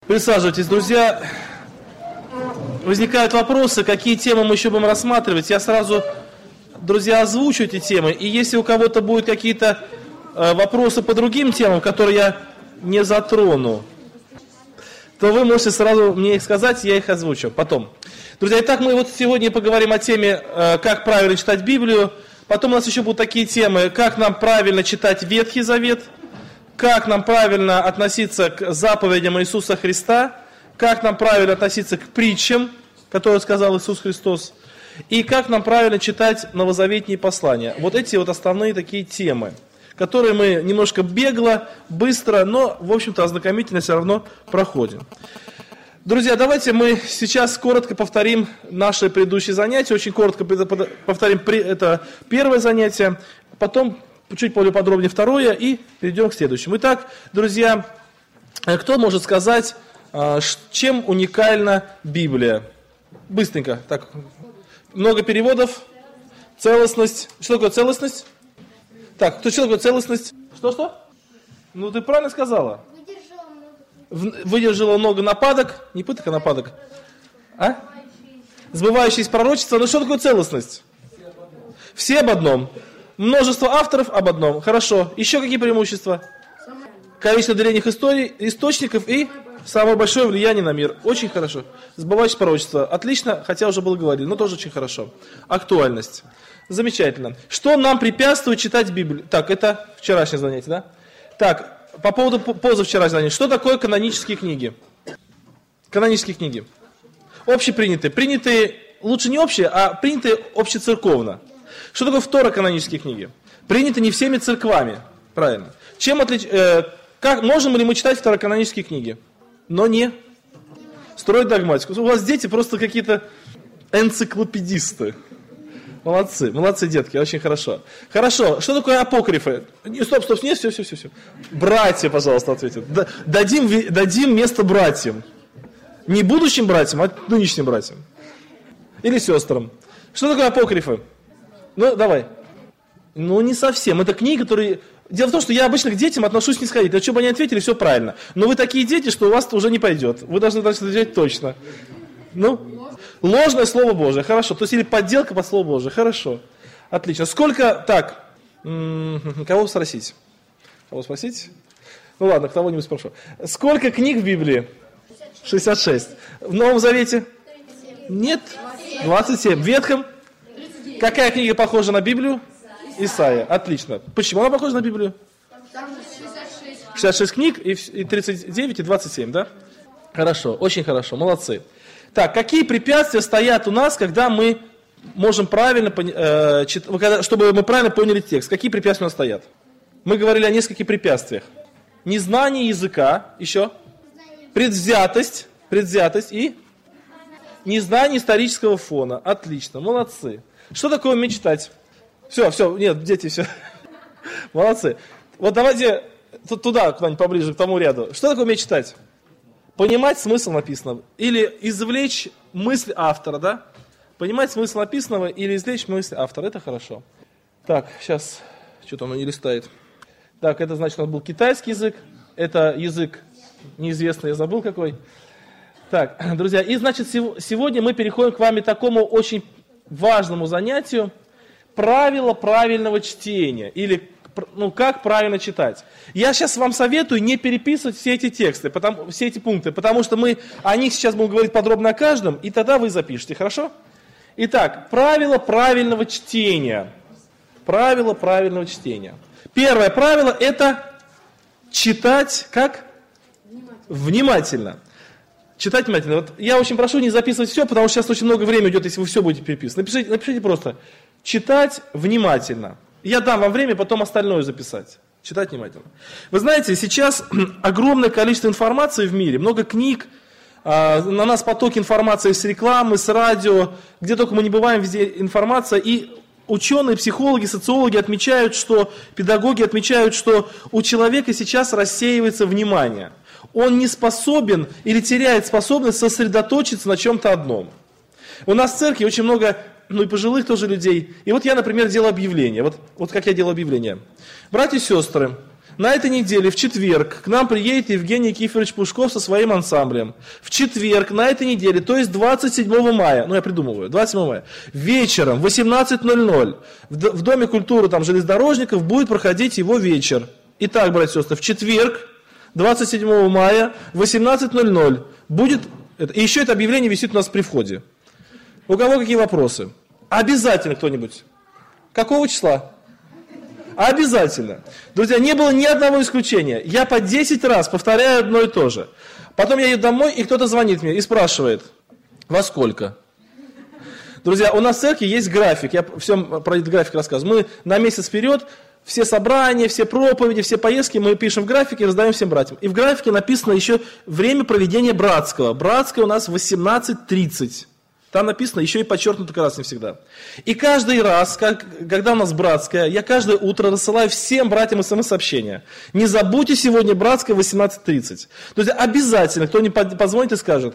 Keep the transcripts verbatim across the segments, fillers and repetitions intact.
Присаживайтесь, друзья. Возникают вопросы, какие темы мы еще будем рассматривать. Я сразу, друзья, озвучу эти темы. И если у кого-то будут какие-то э, вопросы по другим темам, которые я не затрону, то вы можете сразу мне их сказать, я их озвучу потом. Друзья, итак, мы вот сегодня поговорим о теме, э, как правильно читать Библию. Потом у нас еще будут такие темы, как нам правильно читать Ветхий Завет, как нам правильно относиться к заповедям Иисуса Христа, как нам правильно относиться к притчам, которые сказал Иисус Христос, и как нам правильно читать новозаветные послания. Вот эти вот основные такие темы, которые мы немножко бегло, быстро, но, в общем-то, ознакомительно все равно проходим. Друзья, давайте мы сейчас коротко повторим наши предыдущие занятия, очень коротко повторим это первое занятие, потом чуть более подробнее второе и перейдем к следующему. Итак, друзья, кто может сказать, чем уникальна Библия? Быстренько. Так, много переводов. Целостность. Что такое целостность? Так, что такое целостность? Что-что? Ну, ты правильно сказала. Выдержала много, Выдержала много нападок. Не пыток, а нападок. А? Сбывающиеся пророчества. Ну, что такое целостность? Все об одном. Множество авторов об одном. Хорошо. Еще какие преимущества? Количество древних историй, источников и самое большое влияние на мир. Очень хорошо. Сбывающееся пророчество. Отлично, хотя уже было говорили, но тоже очень хорошо. Актуальность. Замечательно. Что нам препятствует читать Библию? Так, это вчерашнее занятие, да? Так, по поводу позавчерашнего занятия. Что такое канонические книги? Канонические книги. Общепринятые. Принятые, лучше не общие, а принятые общецерковно. Что такое второканонические книги? Приняты не всеми церквами. Правильно. Чем отлич... э, как... Можем ли мы читать второканонические книги? Но не строить догматику. У вас дети просто какие-то энциклопедисты. Молодцы, молодцы, детки, очень хорошо. Хорошо, что такое апокрифы? Стоп, стоп, нет, все, все, все, все. Братья, пожалуйста, ответят. Дадим, дадим место братьям. Не будущим братьям, а нынешним братьям. Или сестрам. Что такое апокрифы? Ну, давай. Ну, не совсем. Это книги, которые... Дело в том, что я обычно к детям отношусь снисходительно. Что бы они ответили, все правильно. Но вы такие дети, что у вас уже не пойдет. Вы должны дальше отвечать точно. Ну, ложное Слово Божие. Хорошо. То есть, или подделка под Слово Божие. Хорошо. Отлично. Сколько... Так. М-м, кого спросить? Кого спросить? Ну, ладно, кого-нибудь спрошу. Сколько книг в Библии? шестьдесят шесть. В Новом Завете? Нет? двадцать семь. В Ветхом? Какая книга похожа на Библию? Исайя. Отлично. Почему она похожа на Библию? шестьдесят шесть книг, и тридцать девять, и двадцать семь, да? Хорошо, очень хорошо, молодцы. Так, какие препятствия стоят у нас, когда мы можем правильно, э, чит, чтобы мы правильно поняли текст? Какие препятствия у нас стоят? Мы говорили о нескольких препятствиях. Незнание языка, еще? Предвзятость, предвзятость и незнание исторического фона. Отлично, молодцы. Что такое уметь читать? Все, все, нет, дети, все. Молодцы. Вот давайте туда, куда-нибудь поближе, к тому ряду. Что такое уметь читать? Понимать смысл написанного. Или извлечь мысль автора, да? Понимать смысл написанного или извлечь мысль автора. Это хорошо. Так, сейчас, что-то оно не листает. Так, это значит, у нас был китайский язык. Это язык неизвестный, я забыл какой. Так, друзья, и значит, сегодня мы переходим к вами к такому очень важному занятию. Правила правильного чтения, или ну, как правильно читать. Я сейчас вам советую не переписывать все эти тексты, потому, все эти пункты, потому что мы о них сейчас будем говорить подробно о каждом, и тогда вы запишите, хорошо? Итак, правила правильного чтения. Правила правильного чтения. Первое правило – это читать как? Внимательно. Внимательно. Читать внимательно. Вот я очень прошу не записывать все, потому что сейчас очень много времени идет, если вы все будете переписывать. Напишите, напишите просто «читать внимательно». Я дам вам время потом остальное записать. Читать внимательно. Вы знаете, сейчас огромное количество информации в мире, много книг, на нас поток информации с рекламы, с радио, где только мы не бываем, везде информация. И ученые, психологи, социологи отмечают, что, педагоги отмечают, что у человека сейчас рассеивается внимание. Он не способен или теряет способность сосредоточиться на чем-то одном. У нас в церкви очень много, ну и пожилых тоже людей. И вот я, например, делал объявление. Вот, вот как я делал объявление. Братья и сестры, на этой неделе, в четверг, к нам приедет Евгений Киферович Пушков со своим ансамблем. В четверг, на этой неделе, то есть двадцать седьмого мая, ну я придумываю, двадцать седьмого мая, вечером, в восемнадцать ноль ноль, в Доме культуры там, железнодорожников будет проходить его вечер. Итак, братья и сестры, в четверг, двадцать седьмого мая, в восемнадцать ноль ноль, будет, и еще это объявление висит у нас при входе. У кого какие вопросы? Обязательно кто-нибудь. Какого числа? Обязательно. Друзья, не было ни одного исключения. Я по десять раз повторяю одно и то же. Потом я еду домой, и кто-то звонит мне и спрашивает, во сколько? Друзья, у нас в церкви есть график. Я всем про этот график рассказываю. Мы на месяц вперед все собрания, все проповеди, все поездки мы пишем в графике и раздаем всем братьям. И в графике написано еще время проведения братского. Братское у нас восемнадцать тридцать. Там написано, еще и подчеркнуто красным всегда. И каждый раз, как, когда у нас братская, я каждое утро рассылаю всем братьям смс-сообщения. Не забудьте сегодня братское восемнадцать тридцать. То есть обязательно кто-нибудь позвонит и скажет,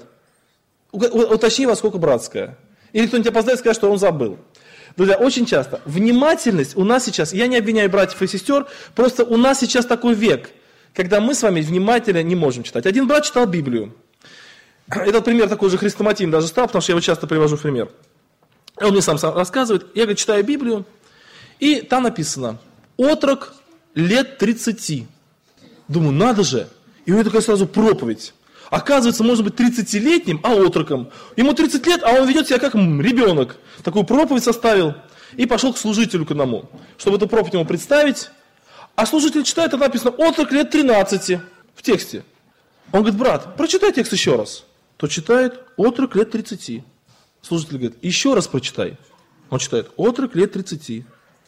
уточни, во сколько братская. Или кто-нибудь опоздает и скажет, что он забыл. Друзья, очень часто внимательность у нас сейчас, я не обвиняю братьев и сестер, просто у нас сейчас такой век, когда мы с вами внимательно не можем читать. Один брат читал Библию. Этот пример такой же хрестоматийный даже стал, потому что я его часто привожу в пример. Он мне сам рассказывает, я, говорит, читаю Библию, и там написано, отрок лет тридцати. Думаю, надо же. И у него такая сразу проповедь. Оказывается, может быть тридцатилетним, а отроком. Ему тридцать лет, а он ведет себя как ребенок. Такую проповедь составил и пошел к служителю к одному, чтобы эту проповедь ему представить. А служитель читает, там написано, отрок лет тринадцати в тексте. Он говорит, брат, прочитай текст еще раз. Тот читает, отрок лет тридцати. Служитель говорит, еще раз прочитай. Он читает, отрок лет тридцати.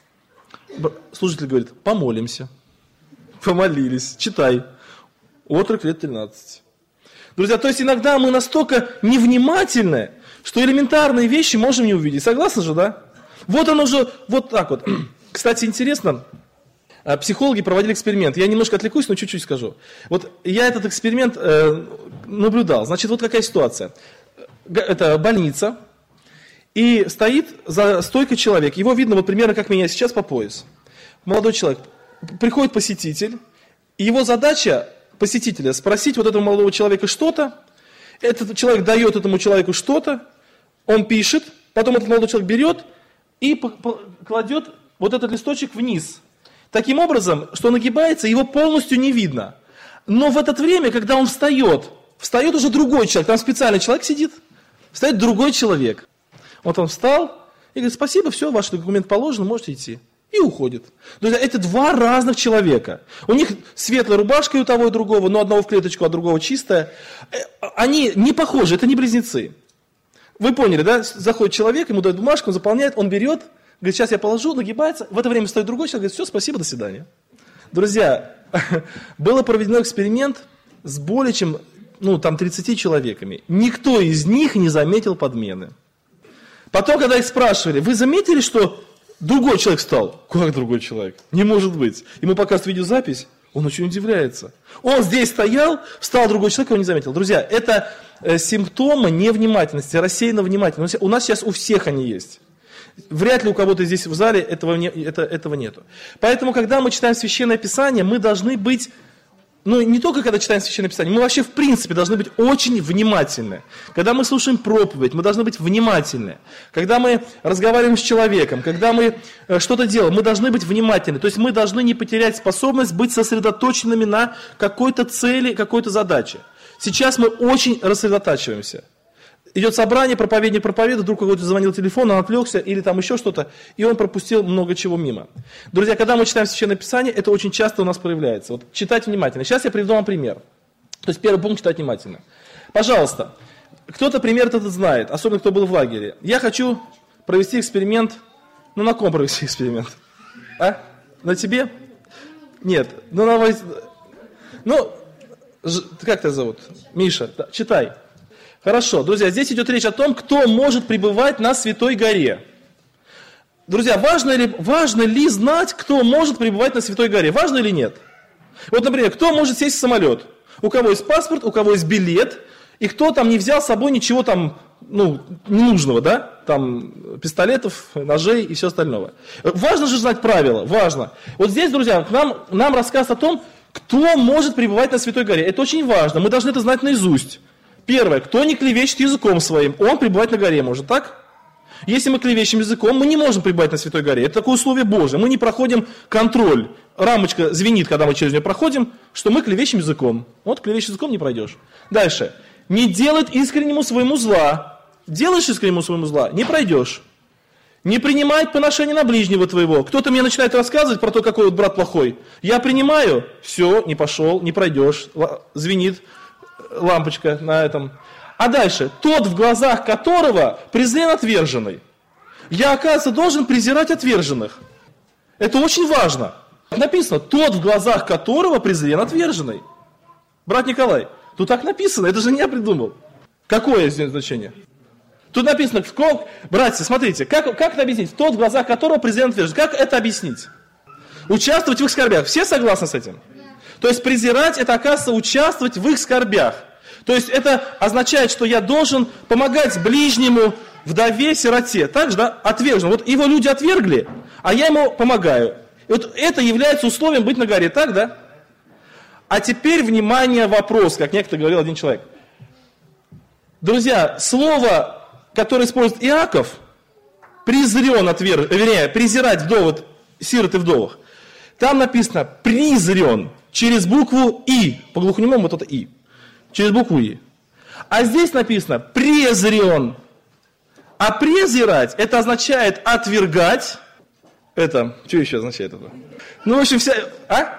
Служитель говорит, помолимся. Помолились, читай. Отрок лет тринадцати. Друзья, то есть иногда мы настолько невнимательны, что элементарные вещи можем не увидеть. Согласны же, да? Вот оно же, вот так вот. Кстати, интересно, психологи проводили эксперимент. Я немножко отвлекусь, но чуть-чуть скажу. Вот я этот эксперимент э, наблюдал. Значит, вот какая ситуация. Это больница, и стоит за стойкой человек. Его видно вот примерно как меня сейчас по пояс. Молодой человек. Приходит посетитель, и его задача посетителя спросить вот этого молодого человека что-то. Этот человек дает этому человеку что-то, он пишет, потом этот молодой человек берет и кладет вот этот листочек вниз. Таким образом, что нагибается, его полностью не видно. Но в это время, когда он встает, встает уже другой человек, там специальный человек сидит, встает другой человек. Вот он встал и говорит, спасибо, все, ваш документ положен, можете идти. И уходит. Друзья, это два разных человека. У них светлая рубашка и у того и другого, но одного в клеточку, а другого чистая. Они не похожи, это не близнецы. Вы поняли, да? Заходит человек, ему дают бумажку, он заполняет, он берет, говорит, сейчас я положу, нагибается. В это время стоит другой человек, говорит, все, спасибо, до свидания. Друзья, был проведен эксперимент с более чем ну, там, тридцатью человеками. Никто из них не заметил подмены. Потом, когда их спрашивали, вы заметили, что другой человек стал? Как другой человек? Не может быть. Ему показывают видеозапись, он очень удивляется. Он здесь стоял, встал другой человек, его не заметил. Друзья, это э, симптомы невнимательности, рассеянного внимательности. У нас сейчас у всех они есть. Вряд ли у кого-то здесь в зале этого, не, это, этого нету. Поэтому, когда мы читаем Священное Писание, мы должны быть, ну не только когда читаем Священное Писание, мы вообще в принципе должны быть очень внимательны. Когда мы слушаем проповедь, мы должны быть внимательны. Когда мы разговариваем с человеком, когда мы э, что-то делаем, мы должны быть внимательны. То есть мы должны не потерять способность быть сосредоточенными на какой-то цели, какой-то задаче. Сейчас мы очень рассредотачиваемся. Идет собрание, проповедник проповедует, вдруг какой-то звонил телефон, он отвлекся, или там еще что-то, и он пропустил много чего мимо. Друзья, когда мы читаем Священное Писание, это очень часто у нас проявляется. Вот читать внимательно. Сейчас я приведу вам пример. То есть первый пункт — читать внимательно. Пожалуйста, кто-то пример этот знает, особенно кто был в лагере. Я хочу провести эксперимент. Ну, на ком провести эксперимент? А? На тебе? Нет. Ну, на вас... Ну, как тебя зовут? Миша, да, читай. Хорошо, друзья, здесь идет речь о том, кто может пребывать на Святой горе. Друзья, важно ли, важно ли знать, кто может пребывать на Святой горе? Важно или нет? Вот, например, кто может сесть в самолет? У кого есть паспорт, у кого есть билет, и кто там не взял с собой ничего там, ну, ненужного, да? Там пистолетов, ножей и все остальное. Важно же знать правила, важно. Вот здесь, друзья, нам, нам рассказ о том, Кто может пребывать на Святой горе? Это очень важно, мы должны это знать наизусть. Первое, кто не клевещет языком своим, он пребывать на горе может, так? Если мы клевещем языком, мы не можем пребывать на Святой горе. Это такое условие Божие. Мы не проходим контроль. Рамочка звенит, когда мы через нее проходим, что мы клевещем языком. Вот клевещешь языком, не пройдешь. Дальше. Не делать искреннему своему зла. Делаешь искреннему своему зла, не пройдешь. Не принимать поношение на ближнего твоего. Кто-то мне начинает рассказывать про то, какой вот брат плохой. Я принимаю, все, не пошел, не пройдешь. Звенит лампочка на этом. А дальше, тот, в глазах которого презрен отверженный. Я, оказывается, должен презирать отверженных. Это очень важно. Написано, тот, в глазах которого презрен отверженный. Брат Николай, тут так написано, это же не я придумал. Какое здесь значение? Тут написано, братья, смотрите, как, как это объяснить? Тот, в глазах которого презрен отверженный. Как это объяснить? Участвовать в их скорбях. Все согласны с этим? То есть презирать, это, оказывается, участвовать в их скорбях. То есть это означает, что я должен помогать ближнему, вдове, сироте. Так же, да, отвержен. Вот его люди отвергли, а я ему помогаю. И вот это является условием быть на горе, так, да? А теперь, внимание, вопрос, как некто говорил один человек. Друзья, слово, которое использует Иаков, презрен отверг, вернее, презирать вдовод, сирот и вдовах, там написано презрен через букву И, по глухонемому вот это И. Через букву И. А здесь написано презрен. А презирать, это означает отвергать. Это, что еще означает это? Ну, в общем, вся, а?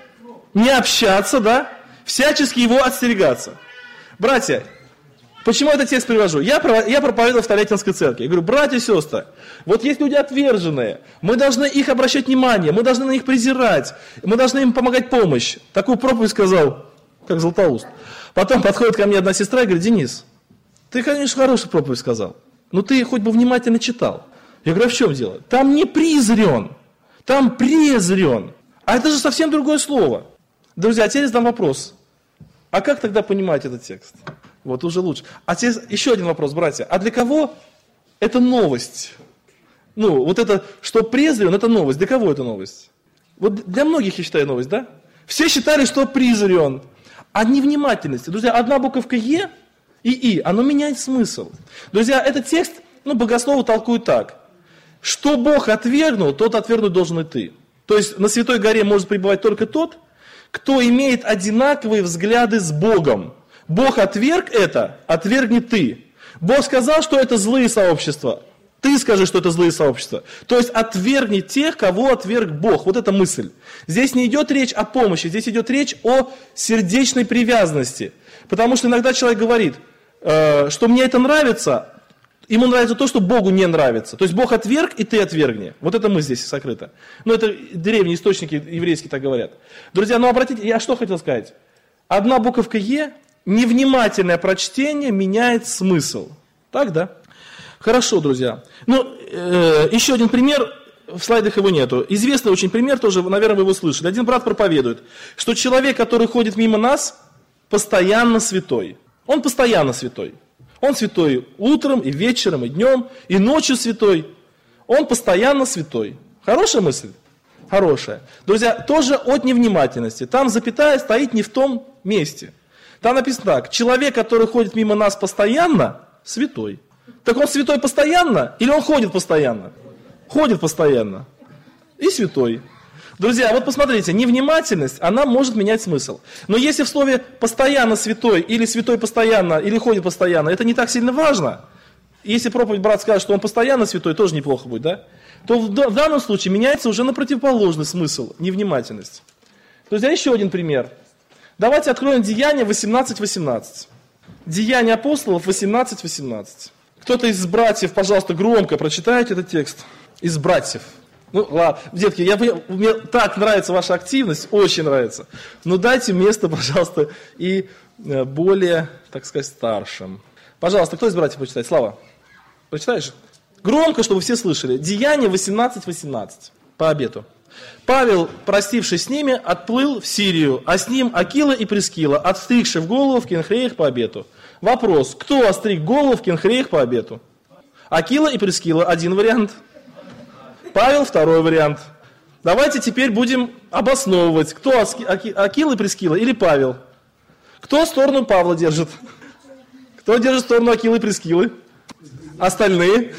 Не общаться, да? Всячески его остерегаться. Братья, почему я этот текст привожу? Я, я проповедовал в Толятинской церкви. Я говорю, братья и сестры, вот есть люди отверженные, мы должны их обращать внимание, мы должны на них презирать, мы должны им помогать помощь. Такую проповедь сказал, как Златоуст. Потом подходит ко мне одна сестра и говорит, Денис, ты, конечно, хорошую проповедь сказал, но ты хоть бы внимательно читал. Я говорю, а в чем дело? Там не презрен, там презрен. А это же совсем другое слово. Друзья, а теперь задам вопрос. А как тогда понимать этот текст? Вот уже лучше. А теперь еще один вопрос, братья. А для кого это новость? Ну, вот это, что презрен, это новость. Для кого это новость? Вот для многих, я считаю, новость, да? Все считали, что презрен. А невнимательности. Друзья, одна буковка Е и И, оно меняет смысл. Друзья, этот текст, ну, богословы толкуют так. Что Бог отвергнул, тот отвергнуть должен и ты. То есть на Святой горе может пребывать только тот, кто имеет одинаковые взгляды с Богом. Бог отверг это, отвергни ты. Бог сказал, что это злые сообщества. Ты скажи, что это злые сообщества. То есть отвергни тех, кого отверг Бог. Вот эта мысль. Здесь не идет речь о помощи, здесь идет речь о сердечной привязанности. Потому что иногда человек говорит, э, что мне это нравится, ему нравится то, что Богу не нравится. То есть Бог отверг, и ты отвергни. Вот это мы здесь сокрыто. Но это древние источники еврейские так говорят. Друзья, ну обратите, я что хотел сказать? Одна буковка Е, невнимательное прочтение меняет смысл. Так, да? Хорошо, друзья. Ну, э, еще один пример, в слайдах его нету. Известный очень пример, тоже, наверное, вы его слышали. Один брат проповедует, что человек, который ходит мимо нас, постоянно святой. Он постоянно святой. Он святой утром, и вечером, и днем, и ночью святой. Он постоянно святой. Хорошая мысль? Хорошая. Друзья, тоже от невнимательности. Там запятая стоит не в том месте. Там написано так. Человек, который ходит мимо нас постоянно, святой. Так он святой постоянно или он ходит постоянно? Ходит постоянно. И святой. Друзья, вот посмотрите, невнимательность, она может менять смысл. Но если в слове «постоянно святой» или «святой постоянно» или «ходит постоянно», это не так сильно важно. Если проповедь брат скажет, что он постоянно святой, тоже неплохо будет, да? То в данном случае меняется уже на противоположный смысл, невнимательность. Друзья, еще один пример. Давайте откроем Деяния восемнадцать восемнадцать. Деяния апостолов восемнадцать восемнадцать. Кто-то из братьев, пожалуйста, громко прочитайте этот текст. Из братьев. Ну, ладно, детки, я, мне так нравится ваша активность, очень нравится. Но дайте место, пожалуйста, и более, так сказать, старшим. Пожалуйста, кто из братьев прочитает? Слава, прочитаешь? Громко, чтобы все слышали. Деяния восемнадцать восемнадцать. По обету. Павел, простившись с ними, отплыл в Сирию, а с ним Акила и Прискила, отстригши в голову в Кенхреях по обету. Вопрос, кто остриг голову в Кенхреях по обету? Акила и Прискила, один вариант. Павел, второй вариант. Давайте теперь будем обосновывать, кто Акила и Прискила или Павел. Кто сторону Павла держит? Кто держит сторону Акилы и Прискилы? Остальные?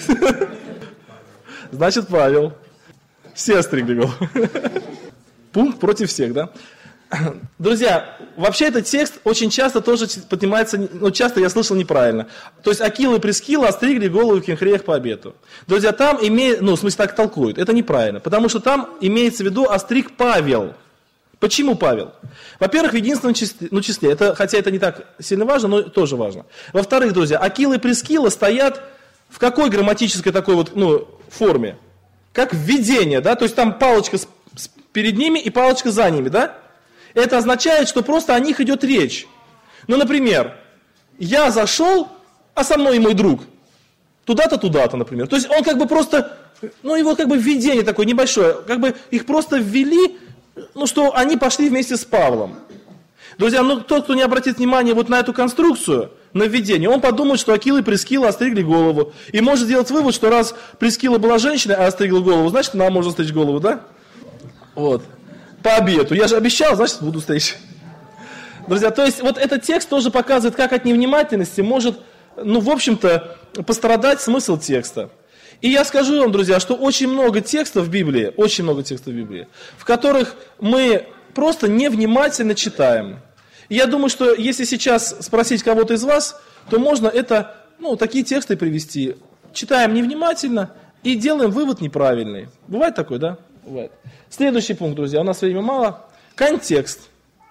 Значит, Павел. Все остригли голову. Пункт против всех, да? Друзья, вообще этот текст очень часто тоже поднимается, ну часто я слышал неправильно. То есть Акила и Прискила остригли голову в Кенхреях по обету. друзья, там имеет, ну в смысле так толкуют, это неправильно, потому что там имеется в виду остриг Павел. Почему Павел? Во-первых, в единственном числе, ну, числе это, хотя это не так сильно важно, но тоже важно. Во-вторых, друзья, Акила и Прискила стоят в какой грамматической такой вот, ну, форме? Как введение, да, то есть там палочка с, с, перед ними и палочка за ними, да? Это означает, что просто о них идет речь. Ну, например, я зашел, а со мной и мой друг. Туда-то, туда-то, например. То есть он как бы просто, ну, его как бы введение такое небольшое, как бы их просто ввели, ну, что они пошли вместе с Павлом. Друзья, ну, тот, кто не обратит внимание вот на эту конструкцию, на введение, он подумает, что Акила и Прискила остригли голову. И может сделать вывод, что раз Прискила была женщиной, а остригла голову, значит, нам можно стричь голову, да? Вот. По обету. Я же обещал, значит, буду стричь. Друзья, то есть вот этот текст тоже показывает, как от невнимательности может, ну, в общем-то, пострадать смысл текста. И я скажу вам, друзья, что очень много текстов в Библии, очень много текстов в Библии, в которых мы просто невнимательно читаем. И я думаю, что если сейчас спросить кого-то из вас, то можно это, ну, такие тексты привести. Читаем невнимательно и делаем вывод неправильный. Бывает такое, да? Бывает. Следующий пункт, друзья, у нас времени мало. Контекст.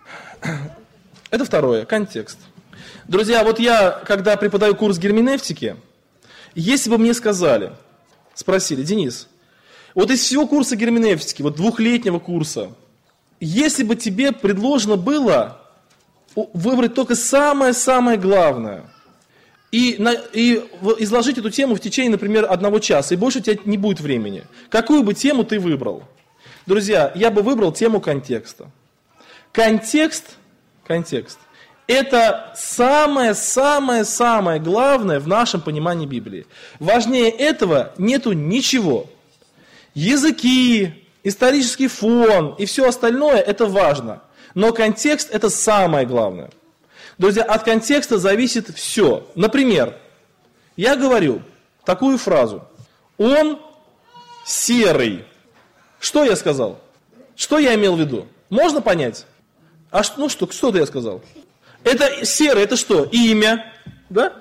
Это второе, контекст. Друзья, вот я, когда преподаю курс герменевтики, если бы мне сказали, спросили, Денис, вот из всего курса герменевтики, вот двухлетнего курса, если бы тебе предложено было выбрать только самое-самое главное и, на, и изложить эту тему в течение, например, одного часа, и больше у тебя не будет времени, какую бы тему ты выбрал? Друзья, я бы выбрал тему контекста. Контекст, контекст – это самое-самое-самое главное в нашем понимании Библии. Важнее этого нету ничего. Языки, исторический фон и все остальное – это важно. Но контекст – это самое главное. Друзья, от контекста зависит все. Например, я говорю такую фразу. Он серый. Что я сказал? Что я имел в виду? Можно понять? А что, ну что, что-то я сказал. Это серый, это что? Имя, да?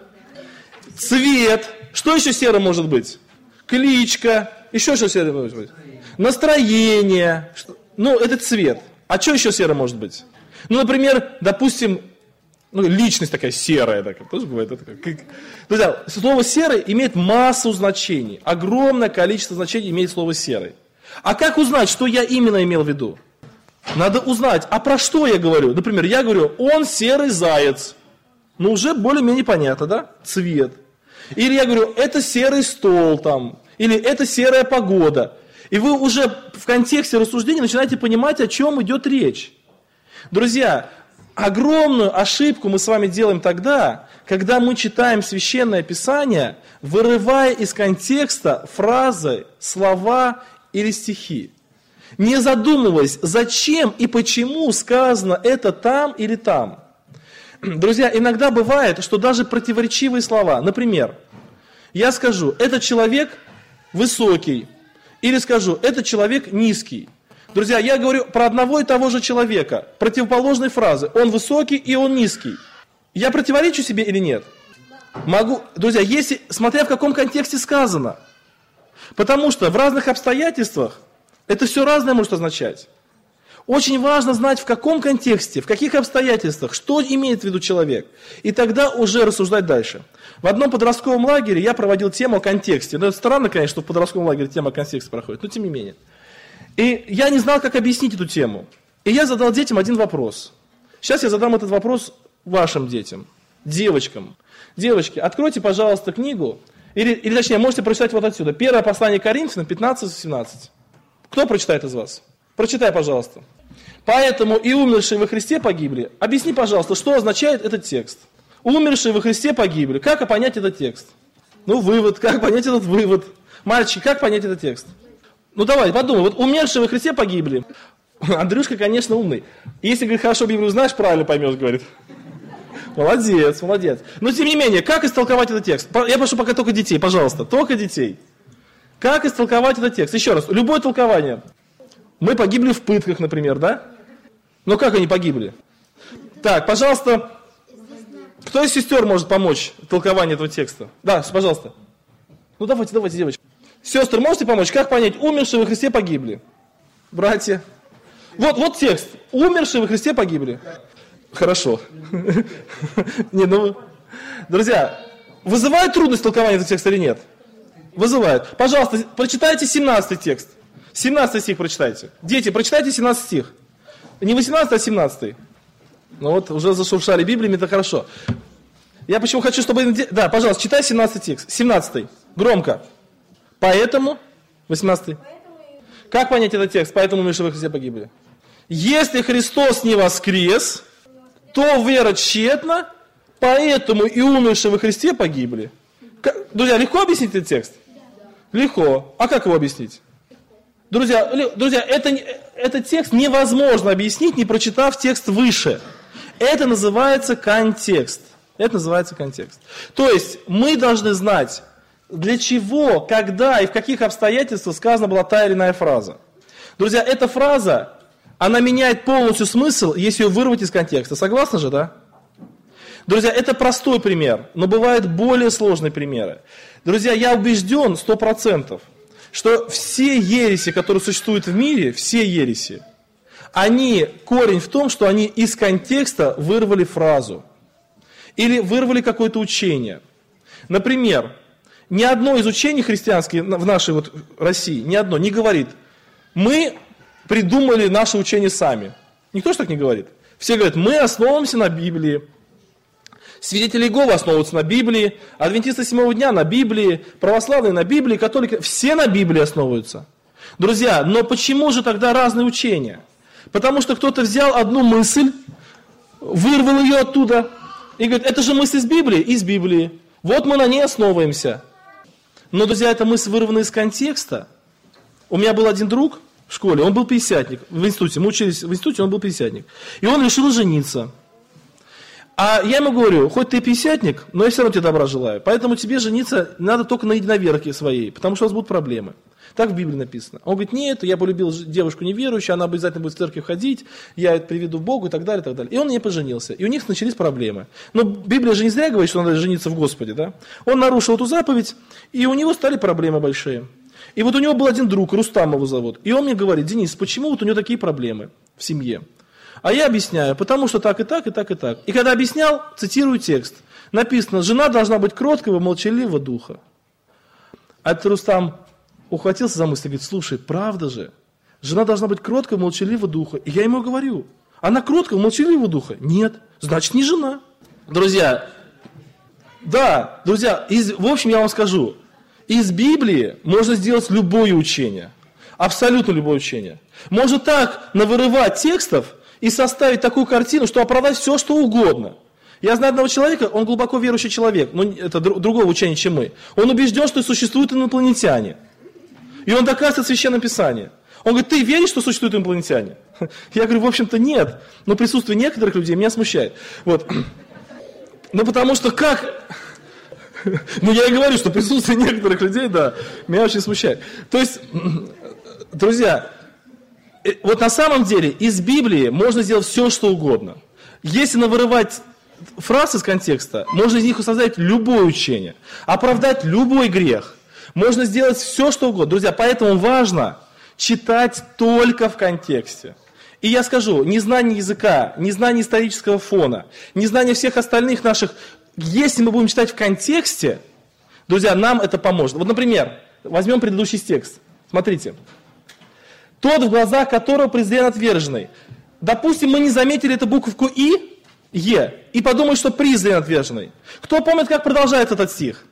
Цвет. Что еще серый может быть? Кличка. Еще что серый может быть? Настроение. Ну, это цвет. А что еще серый может быть? Ну, например, допустим, ну, личность такая серая. Такая, тоже бывает, это как... Друзья, слово серый имеет массу значений. Огромное количество значений имеет слово серый. А как узнать, что я именно имел в виду? Надо узнать, а про что я говорю? Например, я говорю, он серый заяц. Ну, уже более-менее понятно, да? Цвет. Или я говорю, это серый стол там. Или это серая погода. И вы уже в контексте рассуждения начинаете понимать, о чем идет речь. Друзья, огромную ошибку мы с вами делаем тогда, когда мы читаем Священное Писание, вырывая из контекста фразы, слова или стихи. Не задумываясь, зачем и почему сказано это там или там. Друзья, иногда бывает, что даже противоречивые слова, например, я скажу, этот человек высокий, или скажу, этот человек низкий. Друзья, я говорю про одного и того же человека, противоположной фразы, он высокий и он низкий. Я противоречу себе или нет? Могу, друзья, если, смотря в каком контексте сказано. Потому что в разных обстоятельствах это все разное может означать. Очень важно знать, в каком контексте, в каких обстоятельствах, что имеет в виду человек. И тогда уже рассуждать дальше. В одном подростковом лагере я проводил тему о контексте. Ну, это странно, конечно, что в подростковом лагере тема о контексте проходит, но тем не менее. И я не знал, как объяснить эту тему. И я задал детям один вопрос. Сейчас я задам этот вопрос вашим детям, девочкам. Девочки, откройте, пожалуйста, книгу, или, или точнее, можете прочитать вот отсюда. Первое послание Коринфянам, пятнадцать семнадцать. Кто прочитает из вас? Прочитай, пожалуйста. Поэтому и умершие во Христе погибли. Объясни, пожалуйста, что означает этот текст. Умершие во Христе погибли. Как понять этот текст? Ну, вывод. Как понять этот вывод? Мальчики, как понять этот текст? Ну давай, подумай, вот умершие во Христе погибли. Андрюшка, конечно, умный. Если, говорит, хорошо Библию знаешь, правильно поймешь, говорит. Молодец, молодец. Но тем не менее, как истолковать этот текст? Я прошу пока только детей, пожалуйста, только детей. Как истолковать этот текст? Еще раз, любое толкование. Мы погибли в пытках, например, да? Но как они погибли? Так, пожалуйста, кто из сестер может помочь в толковании этого текста? Да, пожалуйста. Ну давайте, давайте, девочки. Сестры, можете помочь? Как понять, умершие во Христе погибли? Братья. Вот, вот текст. Умершие во Христе погибли. Хорошо. Не, ну, друзья, вызывает трудность толкования этого текста или нет? Вызывает. Пожалуйста, прочитайте семнадцатый текст. семнадцатый стих прочитайте. Дети, прочитайте семнадцатый стих. Не восемнадцатый, а семнадцатый. Ну вот, уже зашуршали Библиями, это хорошо. Я почему хочу, чтобы... Да, пожалуйста, читай семнадцатый текст. семнадцатый. Громко. Поэтому... восемнадцатый. Как понять этот текст? Поэтому умершие во Христе погибли. Если Христос не воскрес, то вера тщетна, поэтому и умершие во Христе погибли. Как... Друзья, легко объяснить этот текст? Легко. А как его объяснить? Друзья, друзья это, этот текст невозможно объяснить, не прочитав текст выше. Это называется контекст. Это называется контекст. То есть мы должны знать, для чего, когда и в каких обстоятельствах сказана была та или иная фраза. Друзья, эта фраза, она меняет полностью смысл, если ее вырвать из контекста. Согласны же, да? Друзья, это простой пример, но бывают более сложные примеры. Друзья, я убежден сто процентов, что все ереси, которые существуют в мире, все ереси, они, корень в том, что они из контекста вырвали фразу. Или вырвали какое-то учение. Например, ни одно из учений христианских в нашей вот России, ни одно не говорит, мы придумали наше учение сами. Никто же так не говорит. Все говорят, мы основываемся на Библии. Свидетели Иеговы основываются на Библии, адвентисты седьмого дня на Библии, православные на Библии, католики, все на Библии основываются. Друзья, но почему же тогда разные учения? Потому что кто-то взял одну мысль, вырвал ее оттуда и говорит, это же мысль из Библии, из Библии. Вот мы на ней основываемся. Но, друзья, эта мысль вырвана из контекста. У меня был один друг в школе, он был пятидесятник, в институте, мы учились в институте, он был пятидесятник. И он решил жениться. А я ему говорю, хоть ты пятидесятник, но я все равно тебе добра желаю. Поэтому тебе жениться надо только на единоверке своей, потому что у вас будут проблемы. Так в Библии написано. Он говорит, нет, я полюбил девушку неверующую, она обязательно будет в церковь ходить, я это приведу в Богу и так далее, и так далее. И он не поженился. И у них начались проблемы. Но Библия же не зря говорит, что надо жениться в Господе, да? Он нарушил эту заповедь, и у него стали проблемы большие. И вот у него был один друг, Рустам его зовут, и он мне говорит, Денис, почему вот у него такие проблемы в семье? А я объясняю, потому что так и так, и так, и так. И когда объяснял, цитирую текст, написано, жена должна быть кроткого, молчаливого духа. А этот Рустам ухватился за мысль и говорит, слушай, правда же, жена должна быть кроткого, молчаливого духа. И я ему говорю, она кроткого, молчаливого духа? Нет, значит не жена. Друзья, да, друзья, из, в общем я вам скажу, из Библии можно сделать любое учение, абсолютно любое учение. Можно так навырывать текстов, и составить такую картину, что оправдать все, что угодно. Я знаю одного человека, он глубоко верующий человек, но это другого учения, чем мы. Он убежден, что существуют инопланетяне. И он доказывает Священное Писание. Он говорит, ты веришь, что существуют инопланетяне? Я говорю, в общем-то нет, но присутствие некоторых людей меня смущает. Вот. Ну потому что как... Ну я и говорю, что присутствие некоторых людей, да, меня очень смущает. То есть, друзья... Вот на самом деле из Библии можно сделать все, что угодно. Если навырывать фразы из контекста, можно из них создать любое учение, оправдать любой грех. Можно сделать все, что угодно. Друзья, поэтому важно читать только в контексте. И я скажу, незнание языка, незнание исторического фона, незнание всех остальных наших, если мы будем читать в контексте, друзья, нам это поможет. Вот, например, возьмем предыдущий текст. Смотрите. Тот, в глазах которого презрен отверженный. Допустим, мы не заметили эту буковку И, Е, и подумали, что презрен отверженный. Кто помнит, как продолжает этот стих?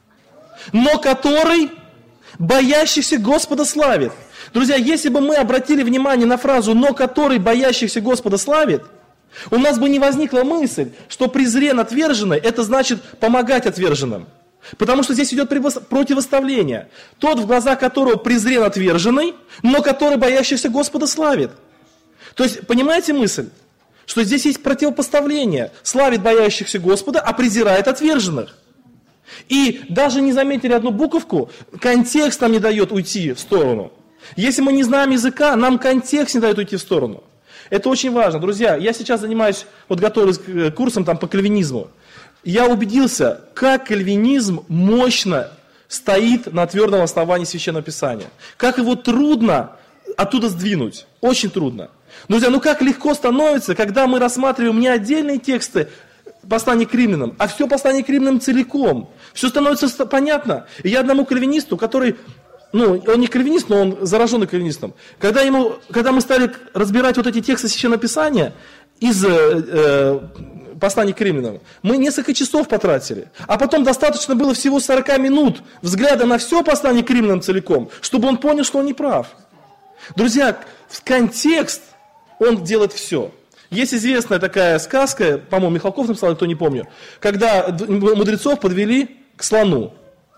Но который боящихся Господа славит. Друзья, если бы мы обратили внимание на фразу «но который боящихся Господа славит», у нас бы не возникла мысль, что презрен отверженный, это значит помогать отверженным. Потому что здесь идет противоставление. Тот, в глазах которого презрен отверженный, но который боящийся Господа славит. То есть, понимаете мысль? Что здесь есть противопоставление. Славит боящихся Господа, а презирает отверженных. И даже не заметили одну буковку, контекст нам не дает уйти в сторону. Если мы не знаем языка, нам контекст не дает уйти в сторону. Это очень важно. Друзья, я сейчас занимаюсь, вот готовлюсь к курсам там, по кальвинизму. Я убедился, как кальвинизм мощно стоит на твердом основании Священного Писания. Как его трудно оттуда сдвинуть. Очень трудно. Друзья, ну как легко становится, когда мы рассматриваем не отдельные тексты послания к римлянам, а все послание к римлянам целиком. Все становится понятно. И я одному кальвинисту, который, ну, он не кальвинист, но он зараженный кальвинистом, когда, ему, когда мы стали разбирать вот эти тексты Священного Писания из э, э, послания к римлянам, мы несколько часов потратили. А потом достаточно было всего сорок минут взгляда на все послание к римлянам целиком, чтобы он понял, что он не прав. Друзья, в контекст он делает все. Есть известная такая сказка, по-моему, Михалков написал, кто не помню, когда мудрецов подвели к слону.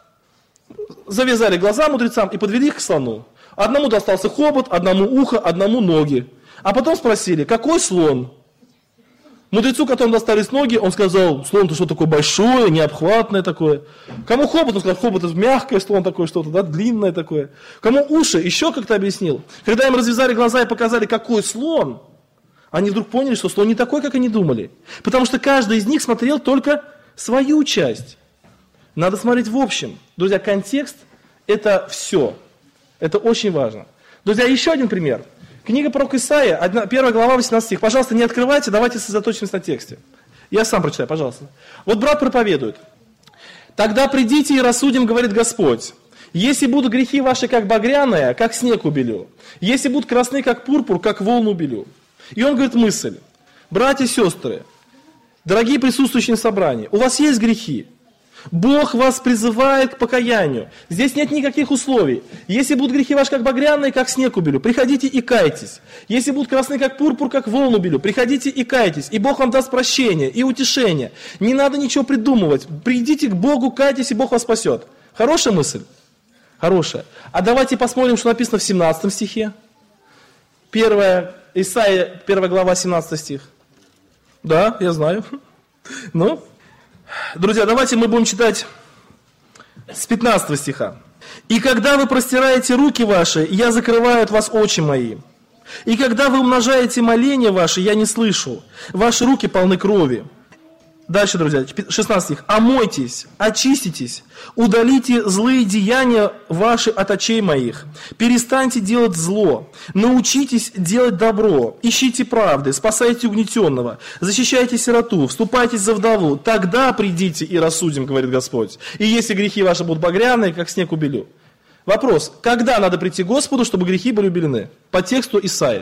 Завязали глаза мудрецам и подвели их к слону. Одному достался хобот, одному ухо, одному ноги. А потом спросили, какой слон? Мудрецу, которому достались ноги, он сказал, слон-то что такое большое, необхватное такое. Кому хобот, он сказал, хобот это мягкое, слон такое что-то, да, длинное такое. Кому уши, еще как-то объяснил. Когда им развязали глаза и показали, какой слон, они вдруг поняли, что слон не такой, как они думали. Потому что каждый из них смотрел только свою часть. Надо смотреть в общем. Друзья, контекст – это все. Это очень важно. Друзья, еще один пример. Книга пророка Исаия, первая глава, восемнадцатый стих. Пожалуйста, не открывайте, давайте сосредоточимся на тексте. Я сам прочитаю, пожалуйста. Вот брат проповедует. «Тогда придите и рассудим, говорит Господь. Если будут грехи ваши, как багряные, как снег убелю. Если будут красны, как пурпур, как волну убелю». И он говорит мысль. Братья и сестры, дорогие присутствующие на собрании, у вас есть грехи. Бог вас призывает к покаянию. Здесь нет никаких условий. Если будут грехи ваши, как багряные, как снег убелю, приходите и кайтесь. Если будут красны, как пурпур, как волну убелю, приходите и кайтесь. И Бог вам даст прощение и утешение. Не надо ничего придумывать. Придите к Богу, кайтесь, и Бог вас спасет. Хорошая мысль? Хорошая. А давайте посмотрим, что написано в семнадцатом стихе. Первая, Исаия, первая глава, семнадцатый стих. Да, я знаю. Ну, друзья, давайте мы будем читать с пятнадцатого стиха. «И когда вы простираете руки ваши, я закрываю от вас очи мои. И когда вы умножаете моления ваши, я не слышу. Ваши руки полны крови». Дальше, друзья, шестнадцатый стих. «Омойтесь, очиститесь, удалите злые деяния ваши от очей моих. Перестаньте делать зло, научитесь делать добро, ищите правды, спасайте угнетенного, защищайте сироту, вступайтесь за вдову. Тогда придите и рассудим, говорит Господь. И если грехи ваши будут багряные, как снег убелю». Вопрос, когда надо прийти к Господу, чтобы грехи были убелены? По тексту Исаии.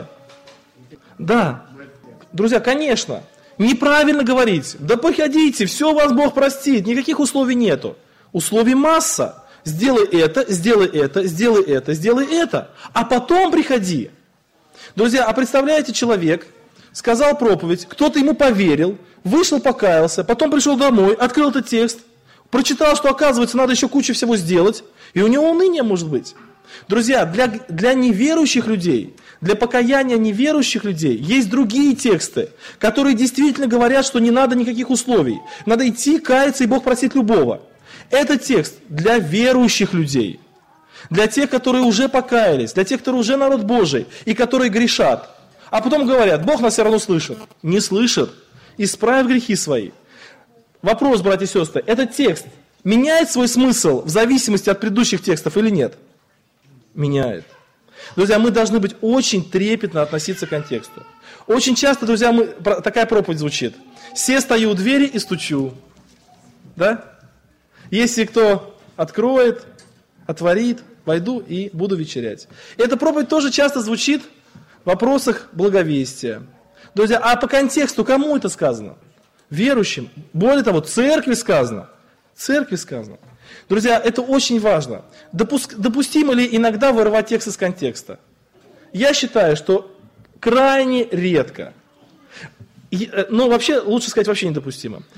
Да, друзья, конечно. Неправильно говорить. Да приходите, все вас Бог простит. Никаких условий нету. Условий масса. Сделай это, сделай это, сделай это, сделай это. А потом приходи. Друзья, а представляете, человек сказал проповедь, кто-то ему поверил, вышел, покаялся, потом пришел домой, открыл этот текст, прочитал, что оказывается надо еще кучу всего сделать, и у него уныние может быть. Друзья, для, для неверующих людей, для покаяния неверующих людей есть другие тексты, которые действительно говорят, что не надо никаких условий. Надо идти, каяться, и Бог простит любого. Этот текст для верующих людей, для тех, которые уже покаялись, для тех, которые уже народ Божий и которые грешат. А потом говорят, Бог нас все равно слышит. Не слышит. Исправь грехи свои. Вопрос, братья и сестры, этот текст меняет свой смысл в зависимости от предыдущих текстов или нет? Меняет. Друзья, мы должны быть очень трепетно относиться к контексту. Очень часто, друзья, мы, такая проповедь звучит. «Се стою у двери и стучу». Да? Если кто откроет, отворит, войду и буду вечерять. Эта проповедь тоже часто звучит в вопросах благовестия. Друзья, а по контексту кому это сказано? Верующим. Более того, церкви сказано. Церкви сказано. Друзья, это очень важно. Допуск, допустимо ли иногда вырывать текст из контекста? Я считаю, что крайне редко. И, ну, вообще, лучше сказать, вообще недопустимо.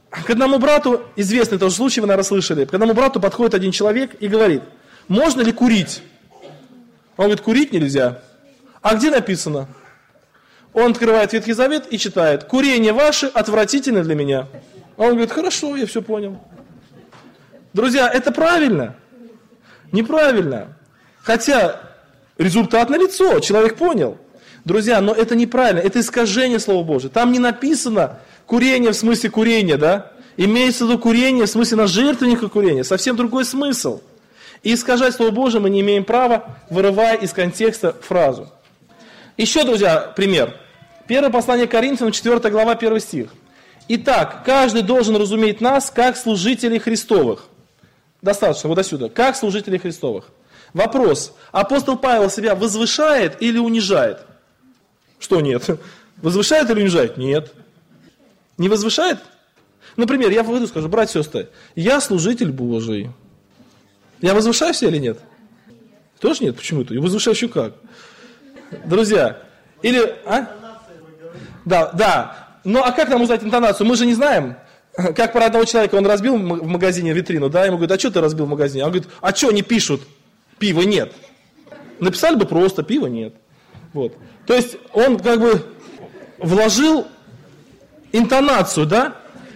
К одному брату, известный тоже случай, вы, наверное, слышали, к одному брату подходит один человек и говорит, можно ли курить? Он говорит, курить нельзя. А где написано? Он открывает Ветхий Завет и читает, курение ваше отвратительно для меня. А он говорит, хорошо, я все понял. Друзья, это правильно? Неправильно. Хотя результат налицо, человек понял. Друзья, но это неправильно, это искажение Слова Божьего. Там не написано курение в смысле курения, да? Имеется в виду курение в смысле на жертвенника курения. Совсем другой смысл. И искажать Слово Божие мы не имеем права, вырывая из контекста фразу. Еще, друзья, пример. Первое послание Коринфянам, четвёртая глава, первый стих. Итак, каждый должен разуметь нас, как служителей Христовых. Достаточно, вот отсюда. Как служителей Христовых. Вопрос. Апостол Павел себя возвышает или унижает? Что нет? Возвышает или унижает? Нет. Не возвышает? Например, я выйду и скажу, братья и сестры, я служитель Божий. Я возвышаю себя или нет? Тоже нет? Почему-то. Я возвышаю еще как? Друзья, или... А? Да, да. Ну, а как нам узнать интонацию? Мы же не знаем. Как про одного человека, он разбил в магазине витрину, да, ему говорят, а что ты разбил в магазине? Он говорит, а что не пишут? Пива нет. Написали бы просто, пива нет. Вот. То есть он как бы вложил интонацию, да?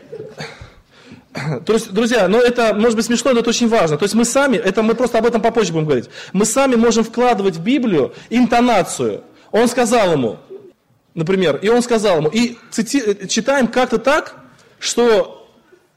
То есть, друзья, ну это может быть смешно, но это очень важно. То есть мы сами, это мы просто об этом попозже будем говорить. Мы сами можем вкладывать в Библию интонацию. Он сказал ему, например, и он сказал ему, и цити, читаем как-то так, что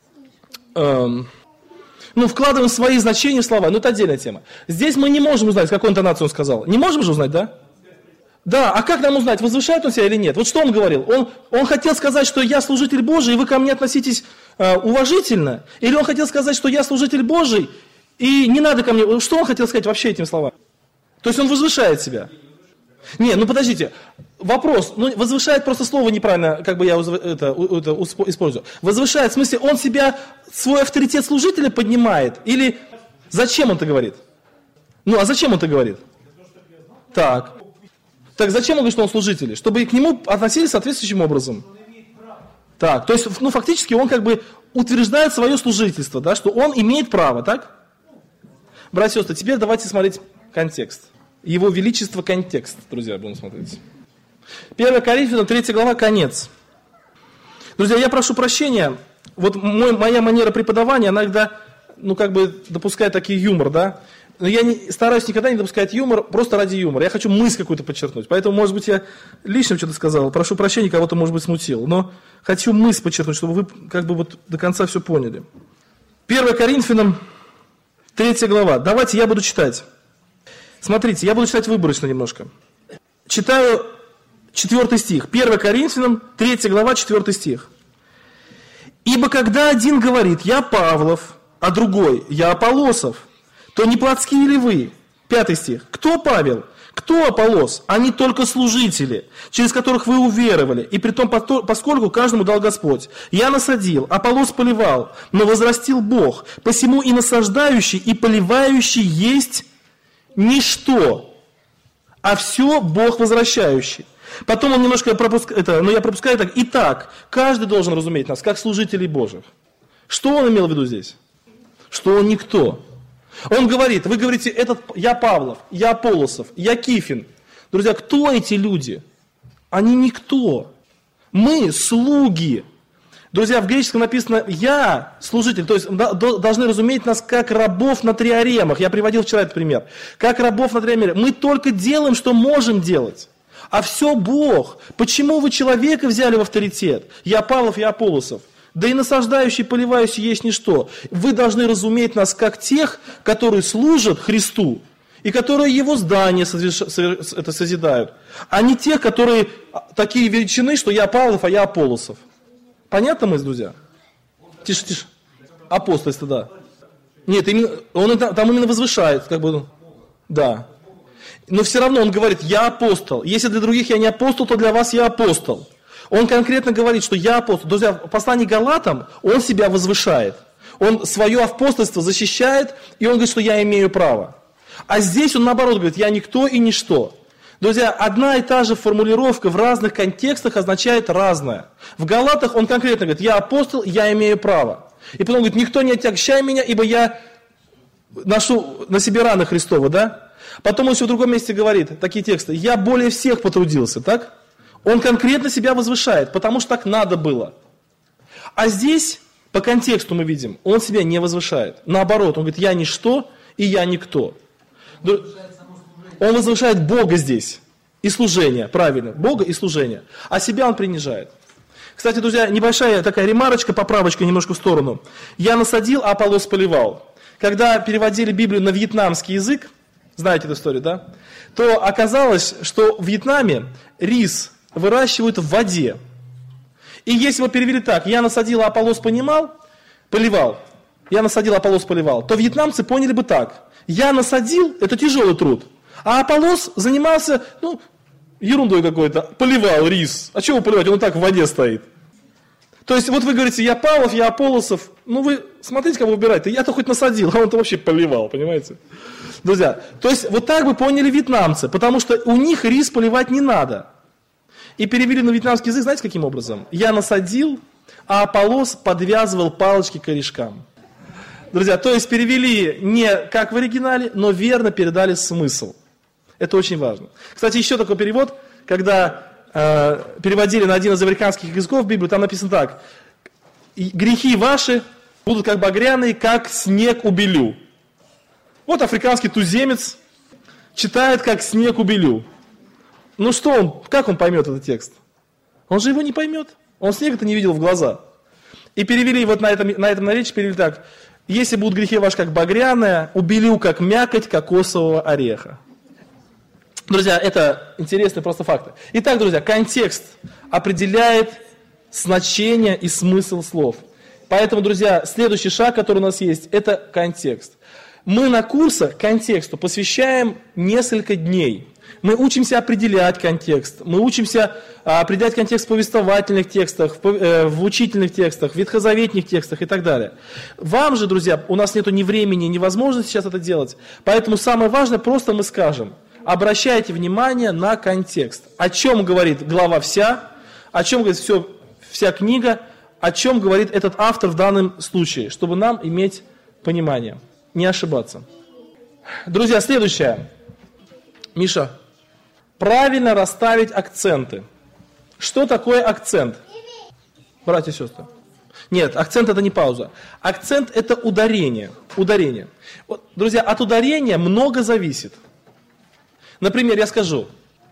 эм, ну, вкладываем свои значения в слова. Ну, это отдельная тема. Здесь мы не можем узнать, какую интонацию он сказал. Не можем же узнать, да? Да, а как нам узнать, возвышает он себя или нет? Вот что он говорил? Он, он хотел сказать, что я служитель Божий, и вы ко мне относитесь э, уважительно? Или он хотел сказать, что я служитель Божий, и не надо ко мне... Что он хотел сказать вообще этим словами? То есть он возвышает себя. Не, ну подождите. Вопрос, ну возвышает просто слово неправильно, как бы я это, это использую. Возвышает, в смысле, он себя, свой авторитет служителя поднимает? Или зачем он это говорит? Ну, а зачем он это говорит? Так. Так зачем он говорит, что он служитель? Чтобы к нему относились соответствующим образом. Так, то есть, ну, фактически он как бы утверждает свое служительство, да, что он имеет право, так? Братья и сестры, теперь давайте смотреть контекст. Его величество контекст, друзья, будем смотреть. первое Коринфянам, третья глава, конец. Друзья, я прошу прощения, вот мой, моя манера преподавания, она иногда, ну, как бы допускает такой юмор, да? Но я не, стараюсь никогда не допускать юмор просто ради юмора. Я хочу мысль какую-то подчеркнуть. Поэтому, может быть, я лишним что-то сказал. Прошу прощения, кого-то, может быть, смутил. Но хочу мысль подчеркнуть, чтобы вы как бы вот до конца все поняли. первое Коринфянам, третья глава. Давайте я буду читать. Смотрите, я буду читать выборочно немножко. Читаю четвертый стих. первое Коринфянам, третья глава, четвертый стих. «Ибо когда один говорит, я Павлов, а другой, я Аполлосов, то не плотские ли вы?» Пятый стих. «Кто Павел? Кто Аполлос? Они только служители, через которых вы уверовали, и притом поскольку каждому дал Господь. Я насадил, Аполлос поливал, но возрастил Бог. Посему и насаждающий, и поливающий есть ничто, а все Бог возвращающий». Потом он немножко пропускает, это, но я пропускаю так. Итак, каждый должен разуметь нас, как служителей Божьих. Что он имел в виду здесь? Что он никто. Он говорит, вы говорите, этот, я Павлов, я Аполлосов, я Кифин. Друзья, кто эти люди? Они никто. Мы слуги. Друзья, в греческом написано «я служитель», то есть должны разуметь нас как рабов на триаремах. Я приводил вчера этот пример. Как рабов на триаремах. Мы только делаем, что можем делать. А все Бог. Почему вы человека взяли в авторитет? Я Павлов, я Аполлосов. Да и насаждающий, поливающий есть ничто. Вы должны разуметь нас как тех, которые служат Христу, и которые Его здание это созидают, а не тех, которые такие величины, что я Павлов, а я Аполлосов. Понятно, мы, друзья? Тише, тише. Апостольство, да. Нет, именно, он там именно возвышает, как бы, да. Но все равно он говорит, я апостол. Если для других я не апостол, то для вас я апостол. Он конкретно говорит, что я апостол. Друзья, в послании к Галатам он себя возвышает. Он свое апостольство защищает, и он говорит, что я имею право. А здесь он наоборот говорит, я никто и ничто. Друзья, одна и та же формулировка в разных контекстах означает разное. В Галатах он конкретно говорит: я апостол, я имею право. И потом говорит: никто не отягчай меня, ибо я ношу на себе раны Христова, да? Потом он еще в другом месте говорит такие тексты: я более всех потрудился, так? Он конкретно себя возвышает, потому что так надо было. А здесь, по контексту мы видим, он себя не возвышает. Наоборот, он говорит: я ничто и я никто. Он возвышает Бога здесь и служение, правильно, Бога и служение. А себя он принижает. Кстати, друзья, небольшая такая ремарочка, поправочка немножко в сторону. Я насадил, а Аполлос поливал. Когда переводили Библию на вьетнамский язык, знаете эту историю, да? То оказалось, что в Вьетнаме рис выращивают в воде. И если мы перевели так: я насадил, а Аполлос понимал, поливал, я насадил, а Аполлос поливал, то вьетнамцы поняли бы так: я насадил, это тяжелый труд, а Аполлос занимался, ну, ерундой какой-то, поливал рис. А чего поливать, он и так в воде стоит. То есть вот вы говорите: я Павлов, я Аполлосов, ну вы смотрите, кого выбирать-то, я-то хоть насадил, а он-то вообще поливал, понимаете? Друзья, то есть вот так бы поняли вьетнамцы, потому что у них рис поливать не надо. И перевели на вьетнамский язык, знаете, каким образом? Я насадил, а Аполлос подвязывал палочки к корешкам. Друзья, то есть перевели не как в оригинале, но верно передали смысл. Это очень важно. Кстати, еще такой перевод, когда э, переводили на один из американских языков Библию, там написано так: грехи ваши будут как багряные, как снег у белю. Вот африканский туземец читает, как снег у белю. Ну что он, как он поймет этот текст? Он же его не поймет. Он снега-то не видел в глаза. И перевели вот на этом, на этом наречии, перевели так: если будут грехи ваши как багряные, убелю как мякоть кокосового ореха. Друзья, это интересные просто факты. Итак, друзья, контекст определяет значение и смысл слов. Поэтому, друзья, следующий шаг, который у нас есть, это контекст. Мы на курсах контексту посвящаем несколько дней. Мы учимся определять контекст, мы учимся определять контекст в повествовательных текстах, в учительных текстах, в ветхозаветных текстах и так далее. Вам же, друзья, у нас нет ни времени, ни возможности сейчас это делать, поэтому самое важное, просто мы скажем: обращайте внимание на контекст. О чем говорит глава вся, о чем говорит все, вся книга, о чем говорит этот автор в данном случае, чтобы нам иметь понимание, не ошибаться. Друзья, следующее. Миша, правильно расставить акценты. Что такое акцент? Братья и сестры. Нет, акцент это не пауза. Акцент это ударение. Ударение. Вот, друзья, от ударения много зависит. Например, я скажу: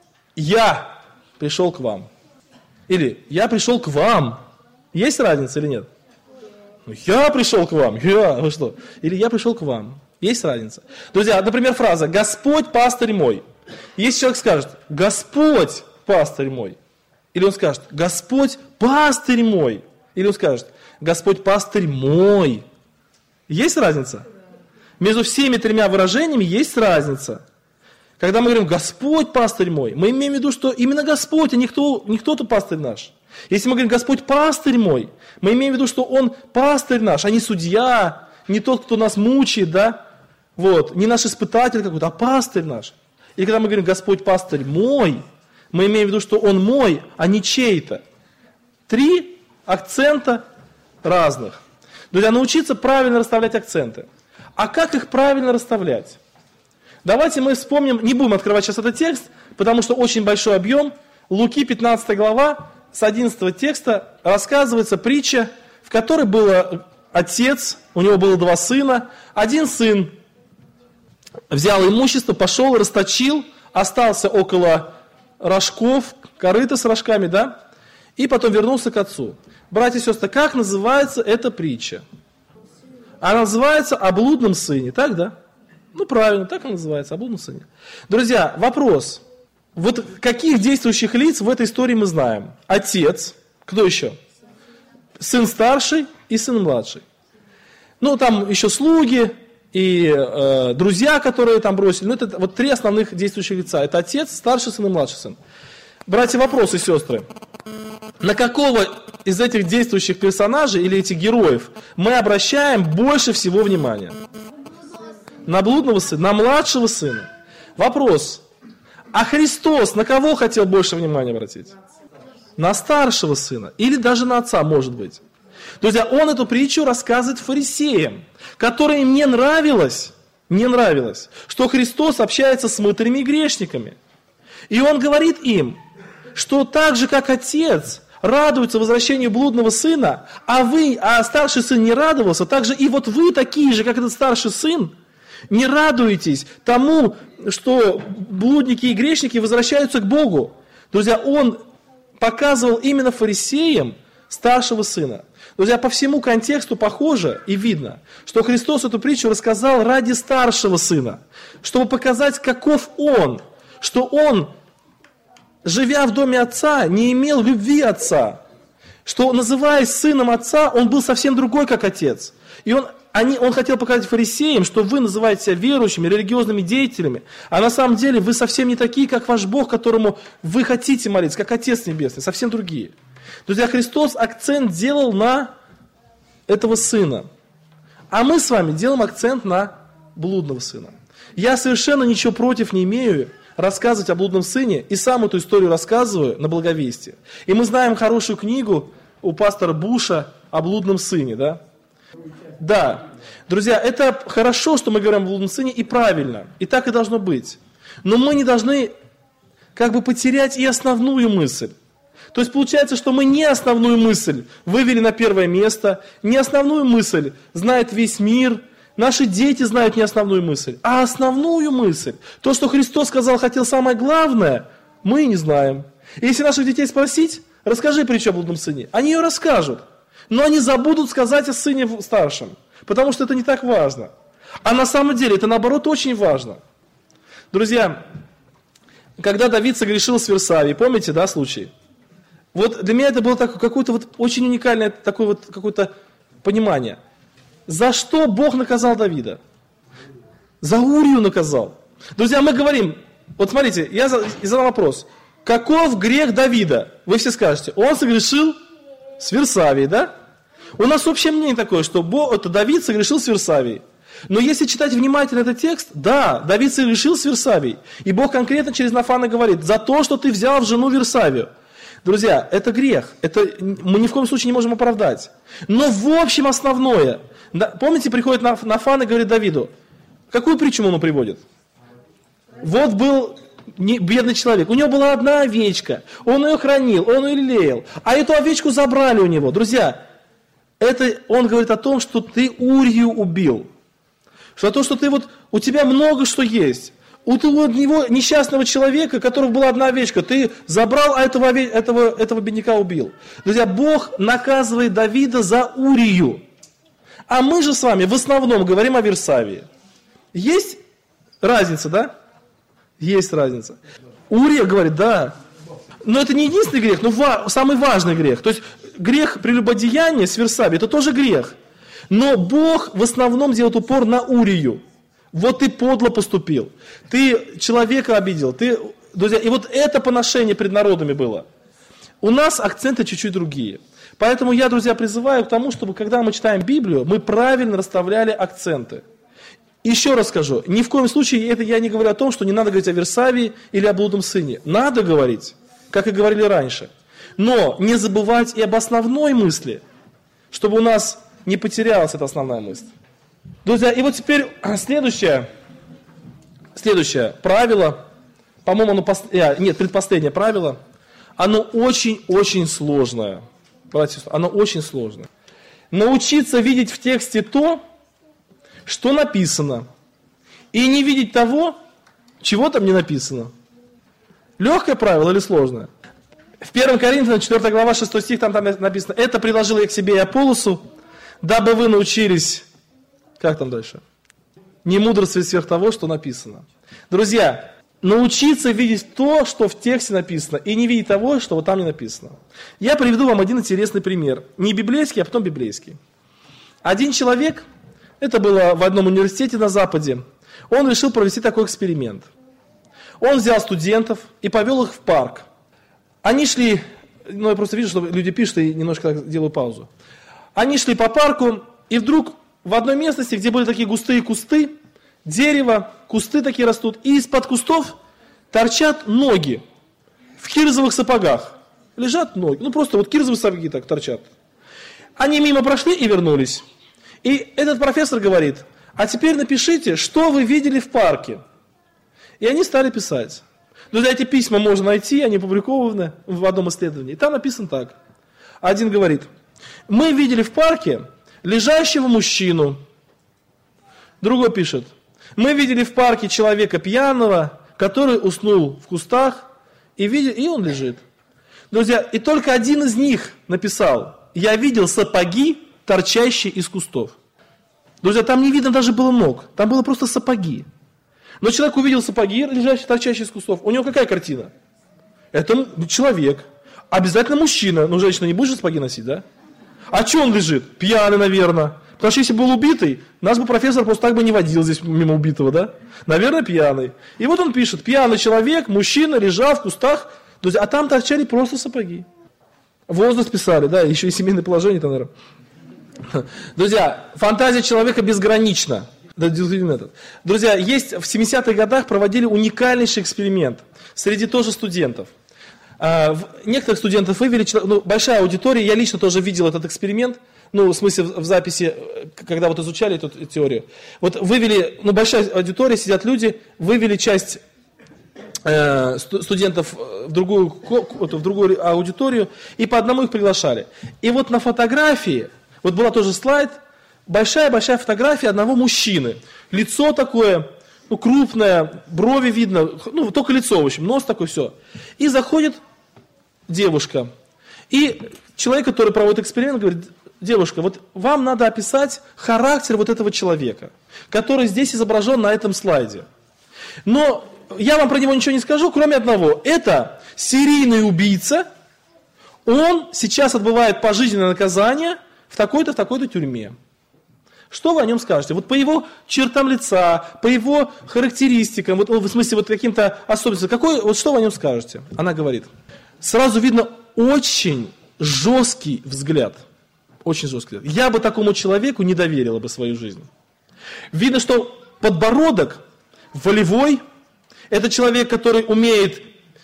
я пришел к вам. Или я пришел к вам. Есть разница или нет? Я пришел к вам. Я, вы что? Или я пришел к вам. Есть разница. Друзья, например, фраза: Господь пастырь мой. Если человек скажет: Господь пастырь мой. Или он скажет: Господь пастырь мой. Или он скажет: Господь пастырь мой. Есть разница? Между всеми тремя выражениями есть разница. Когда мы говорим «Господь пастырь мой», мы имеем в виду, что именно Господь, а не, кто, не кто-то пастырь наш. Если мы говорим «Господь пастырь мой», мы имеем в виду, что Он пастырь наш, а не судья, не тот, кто нас мучает, да? Вот, не наш испытатель какой-то, а пастырь наш. И когда мы говорим «Господь пастырь мой», мы имеем в виду, что Он мой, а не чей-то. Три акцента разных. Друзья, научиться правильно расставлять акценты. А как их правильно расставлять? Давайте мы вспомним, не будем открывать сейчас этот текст, потому что очень большой объем. Луки, пятнадцатая глава, с одиннадцатого текста рассказывается притча, в которой был отец, у него было два сына. Один сын взял имущество, пошел, расточил, остался около рожков, корыта с рожками, да, и потом вернулся к отцу. Братья и сестры, как называется эта притча? Она называется «О блудном сыне», так, да? Ну, правильно, так она называется, «О блудном сыне». Друзья, вопрос. Вот каких действующих лиц в этой истории мы знаем? Отец, кто еще? Сын старший и сын младший. Ну, там еще слуги и э, друзья, которые там бросили. Ну, это вот три основных действующих лица. Это отец, старший сын и младший сын. Братья, вопросы, сестры. На какого из этих действующих персонажей или этих героев мы обращаем больше всего внимания? На блудного сына, на младшего сына. Вопрос. А Христос на кого хотел больше внимания обратить? На старшего сына. Или даже на отца, может быть. Друзья, он эту притчу рассказывает фарисеям, которым не нравилось, не нравилось, что Христос общается с мытарями и грешниками. И он говорит им, что так же, как отец радуется возвращению блудного сына, а вы, а старший сын не радовался, так же и вот вы такие же, как этот старший сын, не радуетесь тому, что блудники и грешники возвращаются к Богу. Друзья, он показывал именно фарисеям старшего сына. Друзья, по всему контексту похоже и видно, что Христос эту притчу рассказал ради старшего сына, чтобы показать, каков он, что он, живя в доме отца, не имел любви отца, что, называясь сыном отца, он был совсем другой, как отец. И он, они, он хотел показать фарисеям, что вы называете себя верующими, религиозными деятелями, а на самом деле вы совсем не такие, как ваш Бог, которому вы хотите молиться, как Отец Небесный, совсем другие. Друзья, Христос акцент делал на этого сына, а мы с вами делаем акцент на блудного сына. Я совершенно ничего против не имею рассказывать о блудном сыне, и сам эту историю рассказываю на Благовестии. И мы знаем хорошую книгу у пастора Буша о блудном сыне, да? Да, друзья, это хорошо, что мы говорим о блудном сыне, и правильно, и так и должно быть. Но мы не должны как бы потерять и основную мысль. То есть получается, что мы не основную мысль вывели на первое место, не основную мысль знает весь мир, наши дети знают не основную мысль, а основную мысль. То, что Христос сказал, хотел самое главное, мы не знаем. И если наших детей спросить, расскажи притчу о блудном сыне, они ее расскажут, но они забудут сказать о сыне старшем, потому что это не так важно. А на самом деле это наоборот очень важно. Друзья, когда Давид согрешил с Версавией, помните, да, случай? Вот для меня это было так, какое-то вот очень уникальное такое вот какое-то понимание. За что Бог наказал Давида? За Урию наказал. Друзья, мы говорим, вот смотрите, я задал вопрос. Каков грех Давида? Вы все скажете, он согрешил с Версавией, да? У нас общее мнение такое, что Бог, это Давид согрешил с Версавией. Но если читать внимательно этот текст, да, Давид согрешил с Версавией. И Бог конкретно через Нафана говорит, за то, что ты взял в жену Версавию. Друзья, это грех, это мы ни в коем случае не можем оправдать. Но в общем основное, помните, приходит Нафан и говорит Давиду, какую притчу ему приводит? Вот был бедный человек, у него была одна овечка, он ее хранил, он ее лелеял, а эту овечку забрали у него. Друзья, это он говорит о том, что ты Урию убил, что то, что ты вот, у тебя много что есть. У него несчастного человека, у которого была одна овечка, ты забрал, а этого, этого, этого бедняка убил. Друзья, Бог наказывает Давида за Урию. А мы же с вами в основном говорим о Версавии. Есть разница, да? Есть разница. Урия говорит, да. Но это не единственный грех, но ва- самый важный грех. То есть грех прелюбодеяния с Версавией, это тоже грех. Но Бог в основном делает упор на Урию. Вот ты подло поступил, ты человека обидел, ты, друзья, и вот это поношение пред народами было. У нас акценты чуть-чуть другие. Поэтому я, друзья, призываю к тому, чтобы, когда мы читаем Библию, мы правильно расставляли акценты. Еще раз скажу, ни в коем случае это я не говорю о том, что не надо говорить о Версавии или о блудном сыне. Надо говорить, как и говорили раньше. Но не забывать и об основной мысли, чтобы у нас не потерялась эта основная мысль. Друзья, и вот теперь следующее, следующее правило, по-моему, оно пост... нет, предпоследнее правило, оно очень-очень сложное. Братья, оно очень сложное. Научиться видеть в тексте то, что написано, и не видеть того, чего там не написано. Легкое правило или сложное? В первом Коринфянам, четвёртая глава, шестой стих, там, там написано, это приложил я к себе и Аполлосу, дабы вы научились... Как там дальше? Не мудрствовать сверх того, что написано. Друзья, научиться видеть то, что в тексте написано, и не видеть того, что вот там не написано. Я приведу вам один интересный пример. Не библейский, а потом библейский. Один человек, это было в одном университете на Западе, он решил провести такой эксперимент. Он взял студентов и повел их в парк. Они шли, ну я просто вижу, что люди пишут, и немножко делаю паузу. Они шли по парку, и вдруг... В одной местности, где были такие густые кусты, дерево, кусты такие растут, и из-под кустов торчат ноги в кирзовых сапогах. Лежат ноги, ну просто вот кирзовые сапоги так торчат. Они мимо прошли и вернулись. И этот профессор говорит: а теперь напишите, что вы видели в парке. И они стали писать. Друзья, эти письма можно найти, они опубликованы в одном исследовании. И там написано так. Один говорит: мы видели в парке лежащего мужчину. Другой пишет: мы видели в парке человека пьяного, который уснул в кустах, и, видел, и он лежит. Друзья, и только один из них написал: я видел сапоги, торчащие из кустов. Друзья, там не видно даже было ног, там было просто сапоги. Но человек увидел сапоги, лежащие, торчащие из кустов. У него какая картина? Это человек. Обязательно мужчина. Ну, женщина не будет же сапоги носить, да? А что он лежит? Пьяный, наверное. Потому что если был убитый, нас бы профессор просто так бы не водил здесь мимо убитого, да? Наверное, пьяный. И вот он пишет: пьяный человек, мужчина, лежал в кустах, друзья, а там торчали просто сапоги. Возраст писали, да, еще и семейное положение там, наверное. Друзья, фантазия человека безгранична. Друзья, есть в семидесятых годах проводили уникальнейший эксперимент среди тоже студентов. Некоторых студентов вывели, ну, большая аудитория, я лично тоже видел этот эксперимент, ну, в смысле в записи, когда вот изучали эту теорию. Вот вывели, ну, большая аудитория, сидят люди, вывели часть э, студентов в другую, в другую аудиторию, и по одному их приглашали. И вот на фотографии, вот была тоже слайд, большая-большая фотография одного мужчины. Лицо такое, ну, крупное, брови видно, ну, только лицо, в общем, нос такой, все. И заходит девушка. И человек, который проводит эксперимент, говорит: девушка, вот вам надо описать характер вот этого человека, который здесь изображен на этом слайде. Но я вам про него ничего не скажу, кроме одного. Это серийный убийца, он сейчас отбывает пожизненное наказание в такой-то, в такой-то тюрьме. Что вы о нем скажете? Вот по его чертам лица, по его характеристикам, вот, в смысле вот каким-то особенностям, какой, вот что вы о нем скажете? Она говорит: сразу видно очень жесткий взгляд. Очень жесткий взгляд. Я бы такому человеку не доверила бы свою жизнь. Видно, что подбородок волевой, это человек, который умеет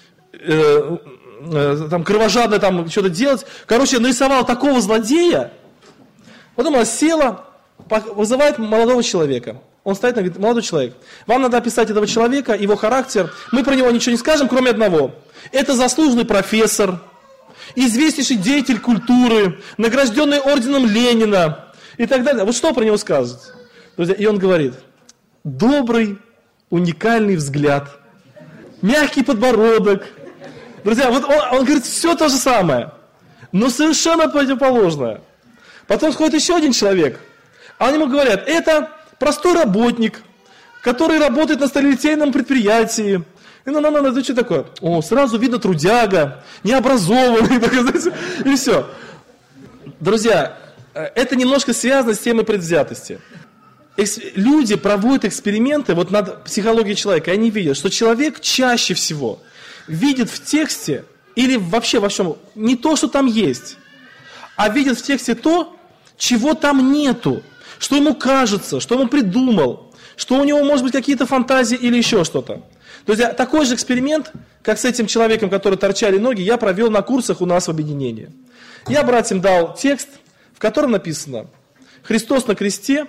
э, э, там, кровожадно там, что-то делать. Короче, нарисовал такого злодея, потом она села, вызывает молодого человека. Он стоит и говорит: молодой человек, вам надо описать этого человека, его характер. Мы про него ничего не скажем, кроме одного. Это заслуженный профессор, известнейший деятель культуры, награжденный орденом Ленина и так далее. Вот что про него скажете? Друзья, и он говорит: добрый, уникальный взгляд, мягкий подбородок. Друзья, вот он, он говорит все то же самое, но совершенно противоположное. Потом сходит еще один человек, а они ему говорят: это простой работник, который работает на сталелитейном предприятии. И ну, ну, ну, это что такое? О, сразу видно трудяга, необразованный, и все. Друзья, это немножко связано с темой предвзятости. Люди проводят эксперименты вот над психологией человека, и они видят, что человек чаще всего видит в тексте, или вообще во всем, не то, что там есть, а видит в тексте то, чего там нету, что ему кажется, что он придумал, что у него может быть какие-то фантазии или еще что-то. Друзья, такой же эксперимент, как с этим человеком, который торчали ноги, я провел на курсах у нас в объединении. Я братьям дал текст, в котором написано: Христос на кресте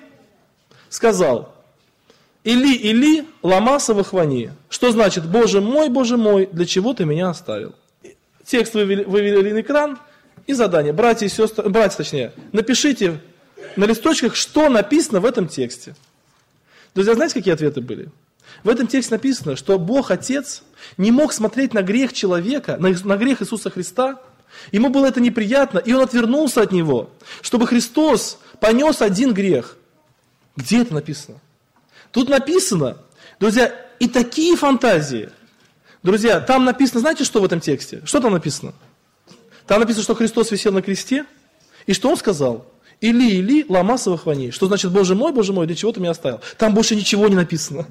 сказал: Или, Или, лама савахвани. Что значит: Боже мой, Боже мой, для чего ты меня оставил? Текст вывели, вывели на экран, и задание: братья и сестры, братья точнее, напишите на листочках, что написано в этом тексте. Друзья, знаете, какие ответы были? В этом тексте написано, что Бог Отец не мог смотреть на грех человека, на, на грех Иисуса Христа. Ему было это неприятно, и Он отвернулся от него, чтобы Христос понес один грех. Где это написано? Тут написано, друзья, и такие фантазии. Друзья, там написано, знаете, что в этом тексте? Что там написано? Там написано, что Христос висел на кресте, и что Он сказал? Или, или, лама савахвани. Что значит: Боже мой, Боже мой, для чего ты меня оставил? Там больше ничего не написано.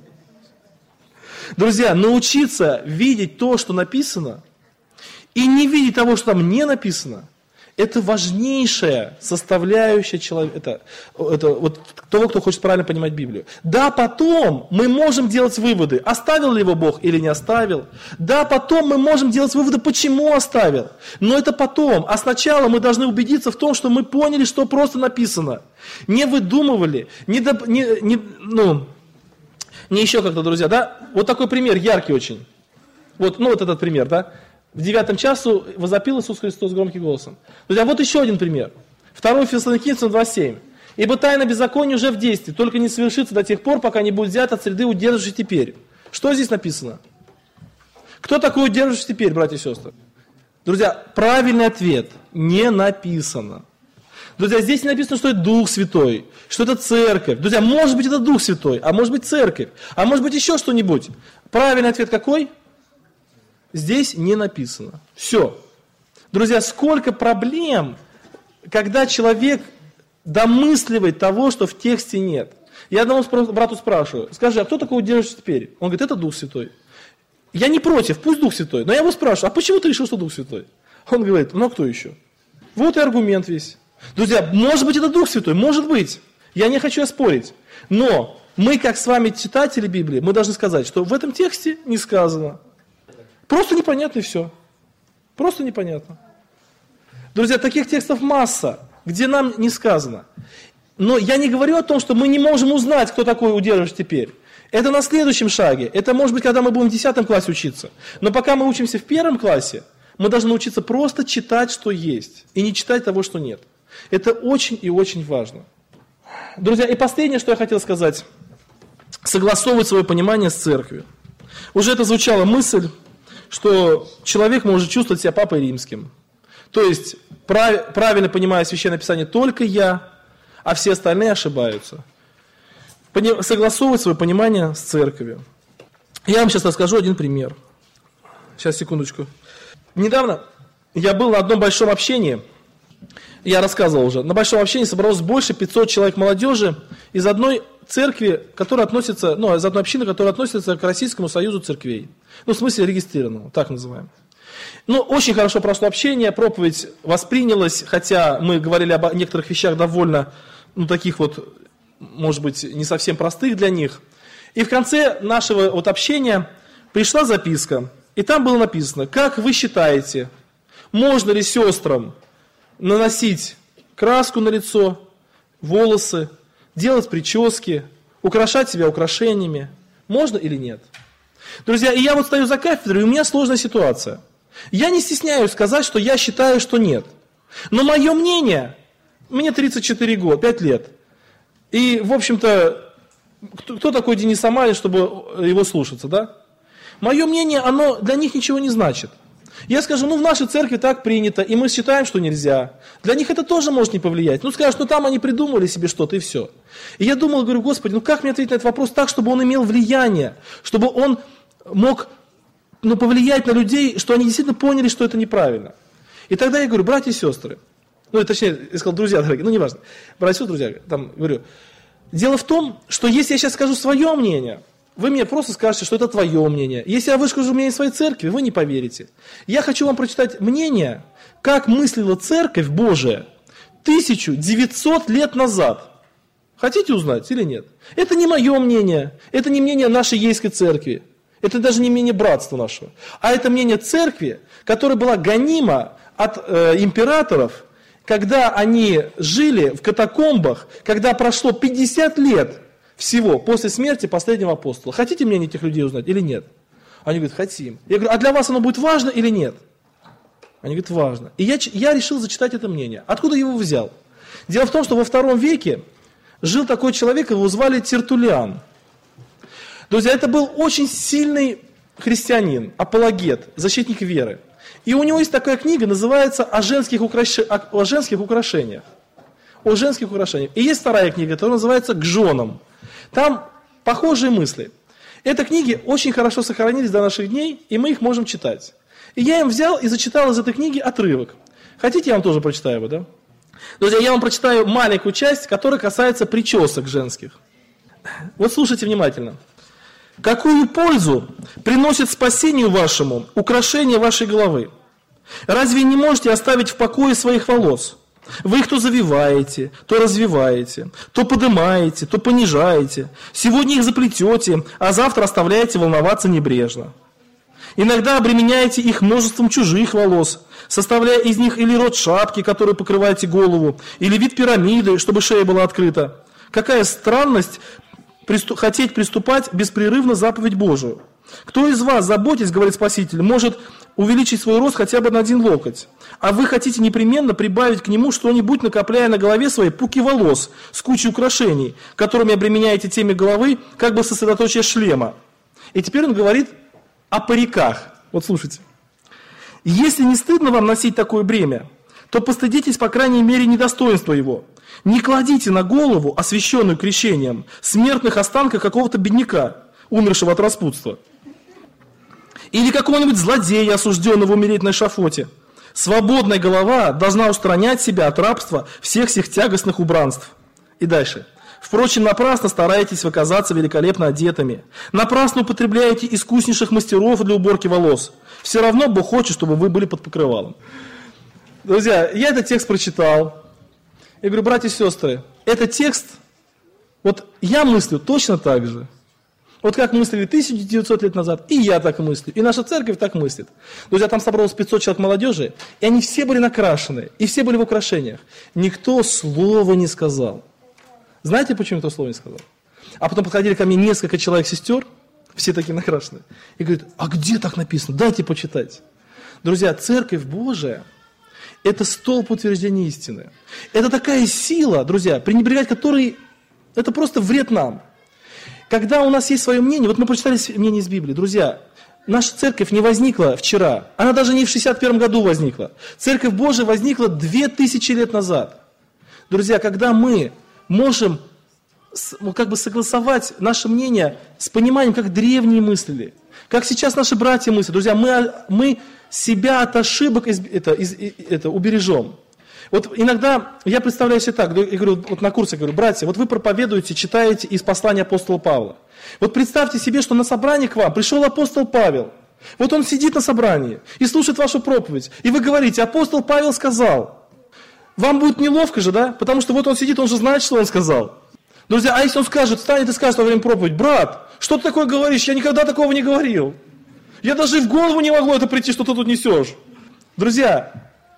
Друзья, научиться видеть то, что написано, и не видеть того, что там не написано, Это важнейшая составляющая человека, это, это вот того, кто хочет правильно понимать Библию. Да, потом мы можем делать выводы, оставил ли его Бог или не оставил. Да, потом мы можем делать выводы, почему оставил. Но это потом. А сначала мы должны убедиться в том, что мы поняли, что просто написано. Не выдумывали, не, доп, не, не, ну, не еще как-то, друзья, да? Вот такой пример, яркий очень. Вот, ну, вот этот пример, да? В девятом часу возопил Иисус Христос громким голосом. Друзья, вот еще один пример. второе Фессалоникийцам два семь. «Ибо тайна беззакония уже в действии, только не совершится до тех пор, пока не будет взят от среды удерживающий теперь». Что здесь написано? Кто такой удерживающий теперь, братья и сестры? Друзья, правильный ответ – не написано. Друзья, здесь не написано, что это Дух Святой, что это Церковь. Друзья, может быть, это Дух Святой, а может быть, Церковь, а может быть, еще что-нибудь. Правильный ответ какой? Здесь не написано. Все. Друзья, сколько проблем, когда человек домысливает того, что в тексте нет. Я одному брату спрашиваю, скажи, а кто такой удерживающий теперь? Он говорит, это Дух Святой. Я не против, пусть Дух Святой. Но я его спрашиваю, а почему ты решил, что Дух Святой? Он говорит, ну а кто еще? Вот и аргумент весь. Друзья, может быть, это Дух Святой, может быть. Я не хочу спорить. Но мы, как с вами читатели Библии, мы должны сказать, что в этом тексте не сказано. Просто непонятно и все. Просто непонятно. Друзья, таких текстов масса, где нам не сказано. Но я не говорю о том, что мы не можем узнать, кто такой удерживающий теперь. Это на следующем шаге. Это может быть, когда мы будем в десятом классе учиться. Но пока мы учимся в первом классе, мы должны научиться просто читать, что есть, и не читать того, что нет. Это очень и очень важно. Друзья, и последнее, что я хотел сказать. Согласовывать свое понимание с церковью. Уже это звучала мысль, что человек может чувствовать себя папой римским. То есть, прав, правильно понимая Священное Писание только я, а все остальные ошибаются. Пони, согласовывать свое понимание с церковью. Я вам сейчас расскажу один пример. Сейчас, секундочку. Недавно я был на одном большом общении, я рассказывал уже, на большом общении собралось больше пятисот человек молодежи из одной церкви, которая относится, ну, из одной общины, которая относится к Российскому союзу церквей. Ну, в смысле регистрированного, так называем. Ну, очень хорошо прошло общение, проповедь воспринялась, хотя мы говорили об некоторых вещах довольно, ну, таких вот, может быть, не совсем простых для них. И в конце нашего вот общения пришла записка, и там было написано, как вы считаете, можно ли сестрам наносить краску на лицо, волосы, делать прически, украшать себя украшениями, можно или нет? Друзья, и я вот стою за кафедрой, и у меня сложная ситуация. Я не стесняюсь сказать, что я считаю, что нет. Но мое мнение, мне тридцать четыре года, пять лет. И, в общем-то, кто, кто такой Денис Амалин, чтобы его слушаться, да? Мое мнение, оно для них ничего не значит. Я скажу, ну в нашей церкви так принято, и мы считаем, что нельзя. Для них это тоже может не повлиять. Ну скажешь, ну там они придумали себе что-то и все. И я думал, говорю, Господи, ну как мне ответить на этот вопрос так, чтобы он имел влияние, чтобы он мог, ну, повлиять на людей, что они действительно поняли, что это неправильно. И тогда я говорю, братья и сестры, ну точнее, я сказал, друзья дорогие, ну неважно, братья и друзья, там говорю, дело в том, что если я сейчас скажу свое мнение, вы мне просто скажете, что это твое мнение. Если я выскажу мнение своей церкви, вы не поверите. Я хочу вам прочитать мнение, как мыслила Церковь Божия тысяча девятьсот лет назад. Хотите узнать или нет? Это не мое мнение, это не мнение нашей Ейской церкви, это даже не мнение братства нашего, а это мнение церкви, которая была гонима от э, императоров, когда они жили в катакомбах, когда прошло пятьдесят лет всего после смерти последнего апостола. Хотите мнение этих людей узнать или нет? Они говорят, хотим. Я говорю, а для вас оно будет важно или нет? Они говорят, важно. И я, я решил зачитать это мнение. Откуда я его взял? Дело в том, что во втором веке жил такой человек, его звали Тертуллиан. Друзья, это был очень сильный христианин, апологет, защитник веры. И у него есть такая книга, называется «О женских, украш... о женских украшениях». О женских украшениях. И есть вторая книга, которая называется «К женам». Там похожие мысли. Эти книги очень хорошо сохранились до наших дней, и мы их можем читать. И я им взял и зачитал из этой книги отрывок. Хотите, я вам тоже прочитаю его, да? Друзья, я вам прочитаю маленькую часть, которая касается причесок женских. Вот слушайте внимательно. «Какую пользу приносит спасению вашему украшение вашей головы? Разве не можете оставить в покое своих волос? Вы их то завиваете, то развиваете, то поднимаете, то понижаете. Сегодня их заплетете, а завтра оставляете волноваться небрежно. Иногда обременяете их множеством чужих волос, составляя из них или род шапки, которой покрываете голову, или вид пирамиды, чтобы шея была открыта. Какая странность приступ, хотеть приступать беспрерывно заповедь Божию. Кто из вас, заботясь, говорит Спаситель, может увеличить свой рост хотя бы на один локоть, а вы хотите непременно прибавить к нему что-нибудь, накопляя на голове своей пуки волос с кучей украшений, которыми обременяете теме головы, как бы сосредоточие шлема. И теперь он говорит о париках. Вот слушайте. Если не стыдно вам носить такое бремя, то постыдитесь, по крайней мере, недостоинства его. Не кладите на голову, освященную крещением, смертных останков какого-то бедняка, умершего от распутства. Или какого-нибудь злодея, осужденного умереть на эшафоте. Свободная голова должна устранять себя от рабства всех сих тягостных убранств. И дальше. Впрочем, напрасно стараетесь вы казаться великолепно одетыми. Напрасно употребляете искуснейших мастеров для уборки волос. Все равно Бог хочет, чтобы вы были под покрывалом. Друзья, я этот текст прочитал. Я говорю, братья и сестры, этот текст, вот я мыслю точно так же. Вот как мыслили тысяча девятьсот лет назад, и я так мыслю, и наша церковь так мыслит. Друзья, там собралось пятьсот человек молодежи, и они все были накрашены, и все были в украшениях. Никто слова не сказал. Знаете, почему никто слова не сказал? А потом подходили ко мне несколько человек-сестер, все такие накрашенные, и говорят, а где так написано? Дайте почитать. Друзья, церковь Божия – это столб утверждения истины. Это такая сила, друзья, пренебрегать которой – это просто вред нам. Когда у нас есть свое мнение, вот мы прочитали мнение из Библии, друзья, наша церковь не возникла вчера, она даже не в шестьдесят первом году возникла. Церковь Божия возникла две тысячи лет назад. Друзья, когда мы можем как бы согласовать наше мнение с пониманием, как древние мыслили, как сейчас наши братья мыслят, друзья, мы, мы себя от ошибок из, это, из, это, убережем. Вот иногда я представляю себе так, я говорю, вот на курсе говорю, братья, вот вы проповедуете, читаете из послания апостола Павла. Вот представьте себе, что на собрание к вам пришел апостол Павел. Вот он сидит на собрании и слушает вашу проповедь. И вы говорите, апостол Павел сказал. Вам будет неловко же, да? Потому что вот он сидит, он же знает, что он сказал. Друзья, а если он скажет, встанет и скажет во время проповеди, брат, что ты такое говоришь? Я никогда такого не говорил. Я даже в голову не могло это прийти, что ты тут несешь. Друзья,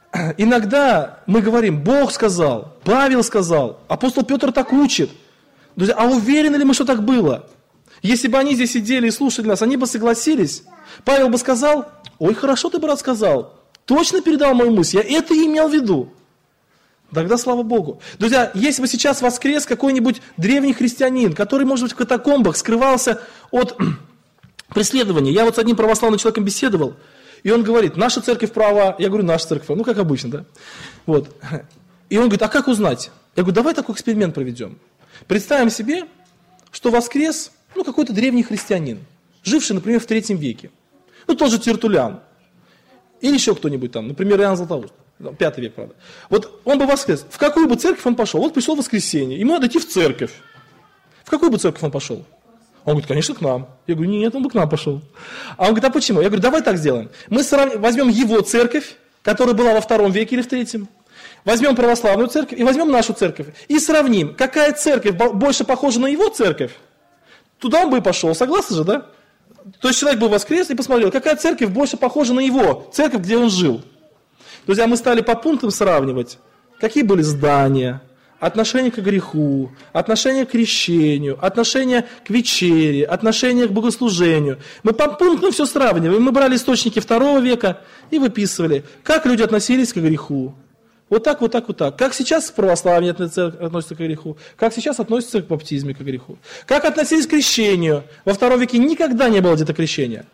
иногда мы говорим, Бог сказал, Павел сказал, апостол Петр так учит. Друзья, а уверены ли мы, что так было? Если бы они здесь сидели и слушали нас, они бы согласились. Павел бы сказал, ой, хорошо ты, брат, сказал, точно передал мою мысль, я это имел в виду. Тогда слава Богу. Друзья, если бы сейчас воскрес какой-нибудь древний христианин, который, может быть, в катакомбах скрывался от преследования. Я вот с одним православным человеком беседовал, и он говорит, наша церковь права. Я говорю, наша церковь права. Ну, как обычно, да? Вот. И он говорит, а как узнать? Я говорю, давай такой эксперимент проведем. Представим себе, что воскрес, ну, какой-то древний христианин, живший, например, в третьем веке. Ну, тот же Тертуллиан. Или еще кто-нибудь там, например, Иоанн Златоуст. Пятый век, правда. Вот он бы воскрес. В какую бы церковь он пошел? Вот пришел в воскресенье, ему надо идти в церковь. В какую бы церковь он пошел? Он говорит, конечно, к нам. Я говорю, нет, он бы к нам пошел. А он говорит, а почему? Я говорю, давай так сделаем. Мы срав... возьмем его церковь, которая была во втором веке или в третьем, возьмем православную церковь и возьмем нашу церковь. И сравним, какая церковь больше похожа на его церковь. Туда он бы и пошел. Согласны же, да? То есть человек бы воскрес и посмотрел, какая церковь больше похожа на его церковь, где он жил. Друзья, мы стали по пунктам сравнивать, какие были здания, отношение к греху, отношение к крещению, отношение к вечере, отношение к богослужению. Мы по пунктам все сравниваем. Мы брали источники второго века и выписывали, как люди относились к греху. Вот так, вот так, вот так. Как сейчас православие относится к греху, как сейчас относятся к баптизме, к греху. Как относились к крещению. Во втором веке никогда не было где-то крещения.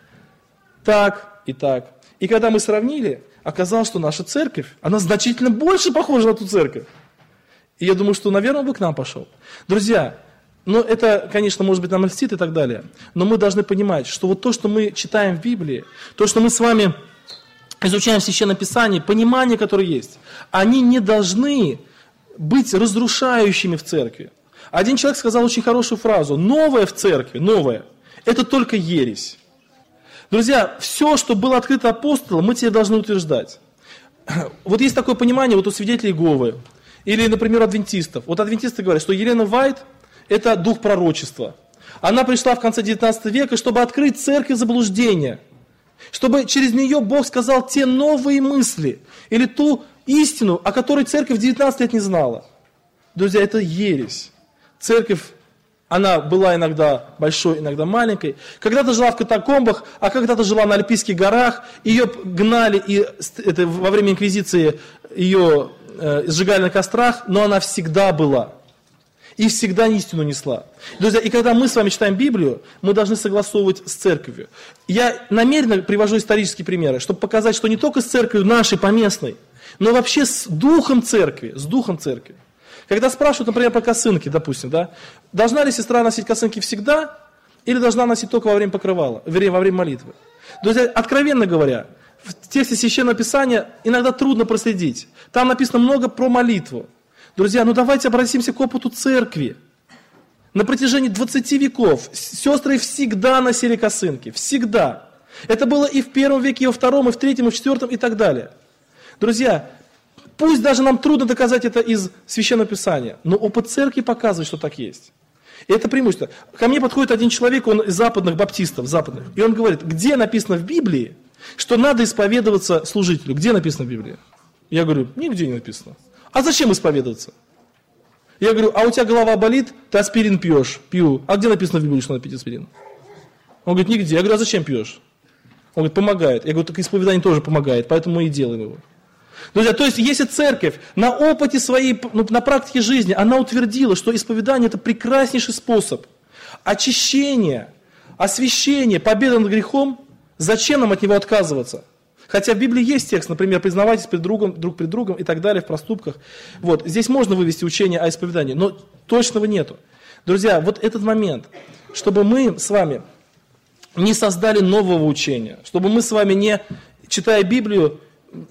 Так и так. И когда мы сравнили, оказалось, что наша церковь, она значительно больше похожа на ту церковь. И я думаю, что, наверное, он бы к нам пошел. Друзья, ну это, конечно, может быть, нам льстит и так далее, но мы должны понимать, что вот то, что мы читаем в Библии, то, что мы с вами изучаем в Священном Писании, понимание, которое есть, они не должны быть разрушающими в церкви. Один человек сказал очень хорошую фразу: новое в церкви, новое, это только ересь. Друзья, все, что было открыто апостолом, мы тебе должны утверждать. вот есть такое понимание вот у свидетелей Иеговы, или, например, адвентистов. Вот адвентисты говорят, что Елена Вайт – это дух пророчества. Она пришла в конце девятнадцатого века, чтобы открыть церковь заблуждения, чтобы через нее Бог сказал те новые мысли, или ту истину, о которой церковь девятнадцать лет не знала. Друзья, это ересь. Церковь, она была иногда большой, иногда маленькой. Когда-то жила в катакомбах, а когда-то жила на Альпийских горах. Ее гнали, и это, во время инквизиции ее э, сжигали на кострах, но она всегда была. И всегда истину несла. Друзья, и когда мы с вами читаем Библию, мы должны согласовывать с церковью. Я намеренно привожу исторические примеры, чтобы показать, что не только с церковью нашей поместной, но вообще с духом церкви, с духом церкви. Когда спрашивают, например, про косынки, допустим, да, должна ли сестра носить косынки всегда, или должна носить только во время покрывала, вернее, во время молитвы? Друзья, откровенно говоря, в тексте Священного Писания иногда трудно проследить. Там написано много про молитву. Друзья, ну давайте обратимся к опыту церкви. На протяжении двадцати веков сестры всегда носили косынки, всегда. Это было и в первом веке, и во втором, и в третьем, и в четвертом, и так далее. Друзья, пусть даже нам трудно доказать это из Священного Писания, но опыт церкви показывает, что так есть. И это преимущество. Ко мне подходит один человек, он из западных баптистов, западных, и он говорит, где написано в Библии, что надо исповедоваться служителю? Где написано в Библии? Я говорю, нигде не написано. А зачем исповедоваться? Я говорю, а у тебя голова болит, ты аспирин пьешь, пью. А где написано в Библии, что надо пить аспирин? Он говорит, нигде. Я говорю, а зачем пьешь? Он говорит, помогает. Я говорю, так исповедание тоже помогает, поэтому мы и делаем его. Друзья, то есть, если церковь на опыте своей, ну, на практике жизни, она утвердила, что исповедание это прекраснейший способ очищения, освящения, победы над грехом, зачем нам от него отказываться? Хотя в Библии есть текст, например, признавайтесь перед другом, друг перед другом и так далее в проступках. Вот, здесь можно вывести учение о исповедании, но точного нету. Друзья, вот этот момент, чтобы мы с вами не создали нового учения, чтобы мы с вами не, читая Библию,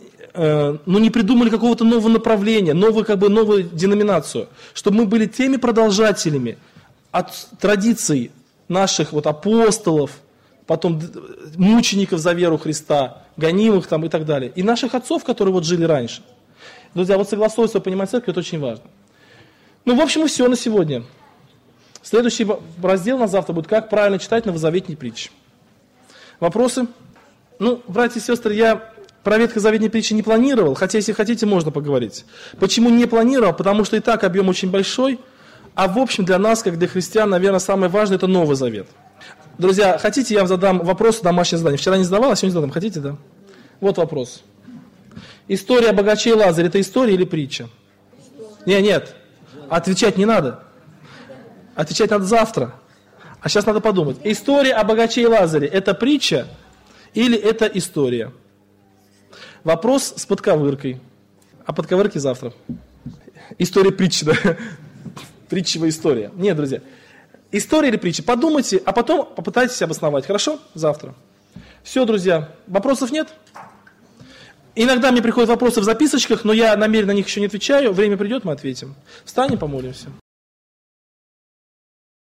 э, ну не придумали какого-то нового направления, новую, как бы, новую деноминацию, чтобы мы были теми продолжателями от традиций наших вот апостолов, потом мучеников за веру Христа, гонимых там и так далее. И наших отцов, которые вот жили раньше. Друзья, вот согласовываться, понимать церковь, это очень важно. Ну, в общем, и все на сегодня. Следующий раздел на завтра будет «Как правильно читать новозаветные притчи». Вопросы? Ну, братья и сестры, я про ветхозаветные притчи не планировал, хотя, если хотите, можно поговорить. Почему не планировал? Потому что и так объем очень большой, а в общем для нас, как для христиан, наверное, самое важное – это Новый Завет. Друзья, хотите, я вам задам вопрос, домашнее задание. Вчера не задавал, а сегодня задам. Хотите, да? Вот вопрос. История о богаче и Лазаре – это история или притча? Нет, нет. Отвечать не надо. Отвечать надо завтра. А сейчас надо подумать. История о богаче и Лазаре – это притча или это история? Вопрос с подковыркой. А подковырки завтра. История притчи, да? Притчевая история. Нет, друзья. История или притча? Подумайте, а потом попытайтесь обосновать. Хорошо? Завтра. Все, друзья. Вопросов нет? Иногда мне приходят вопросы в записочках, но я намеренно на них еще не отвечаю. Время придет, мы ответим. Встанем, помолимся.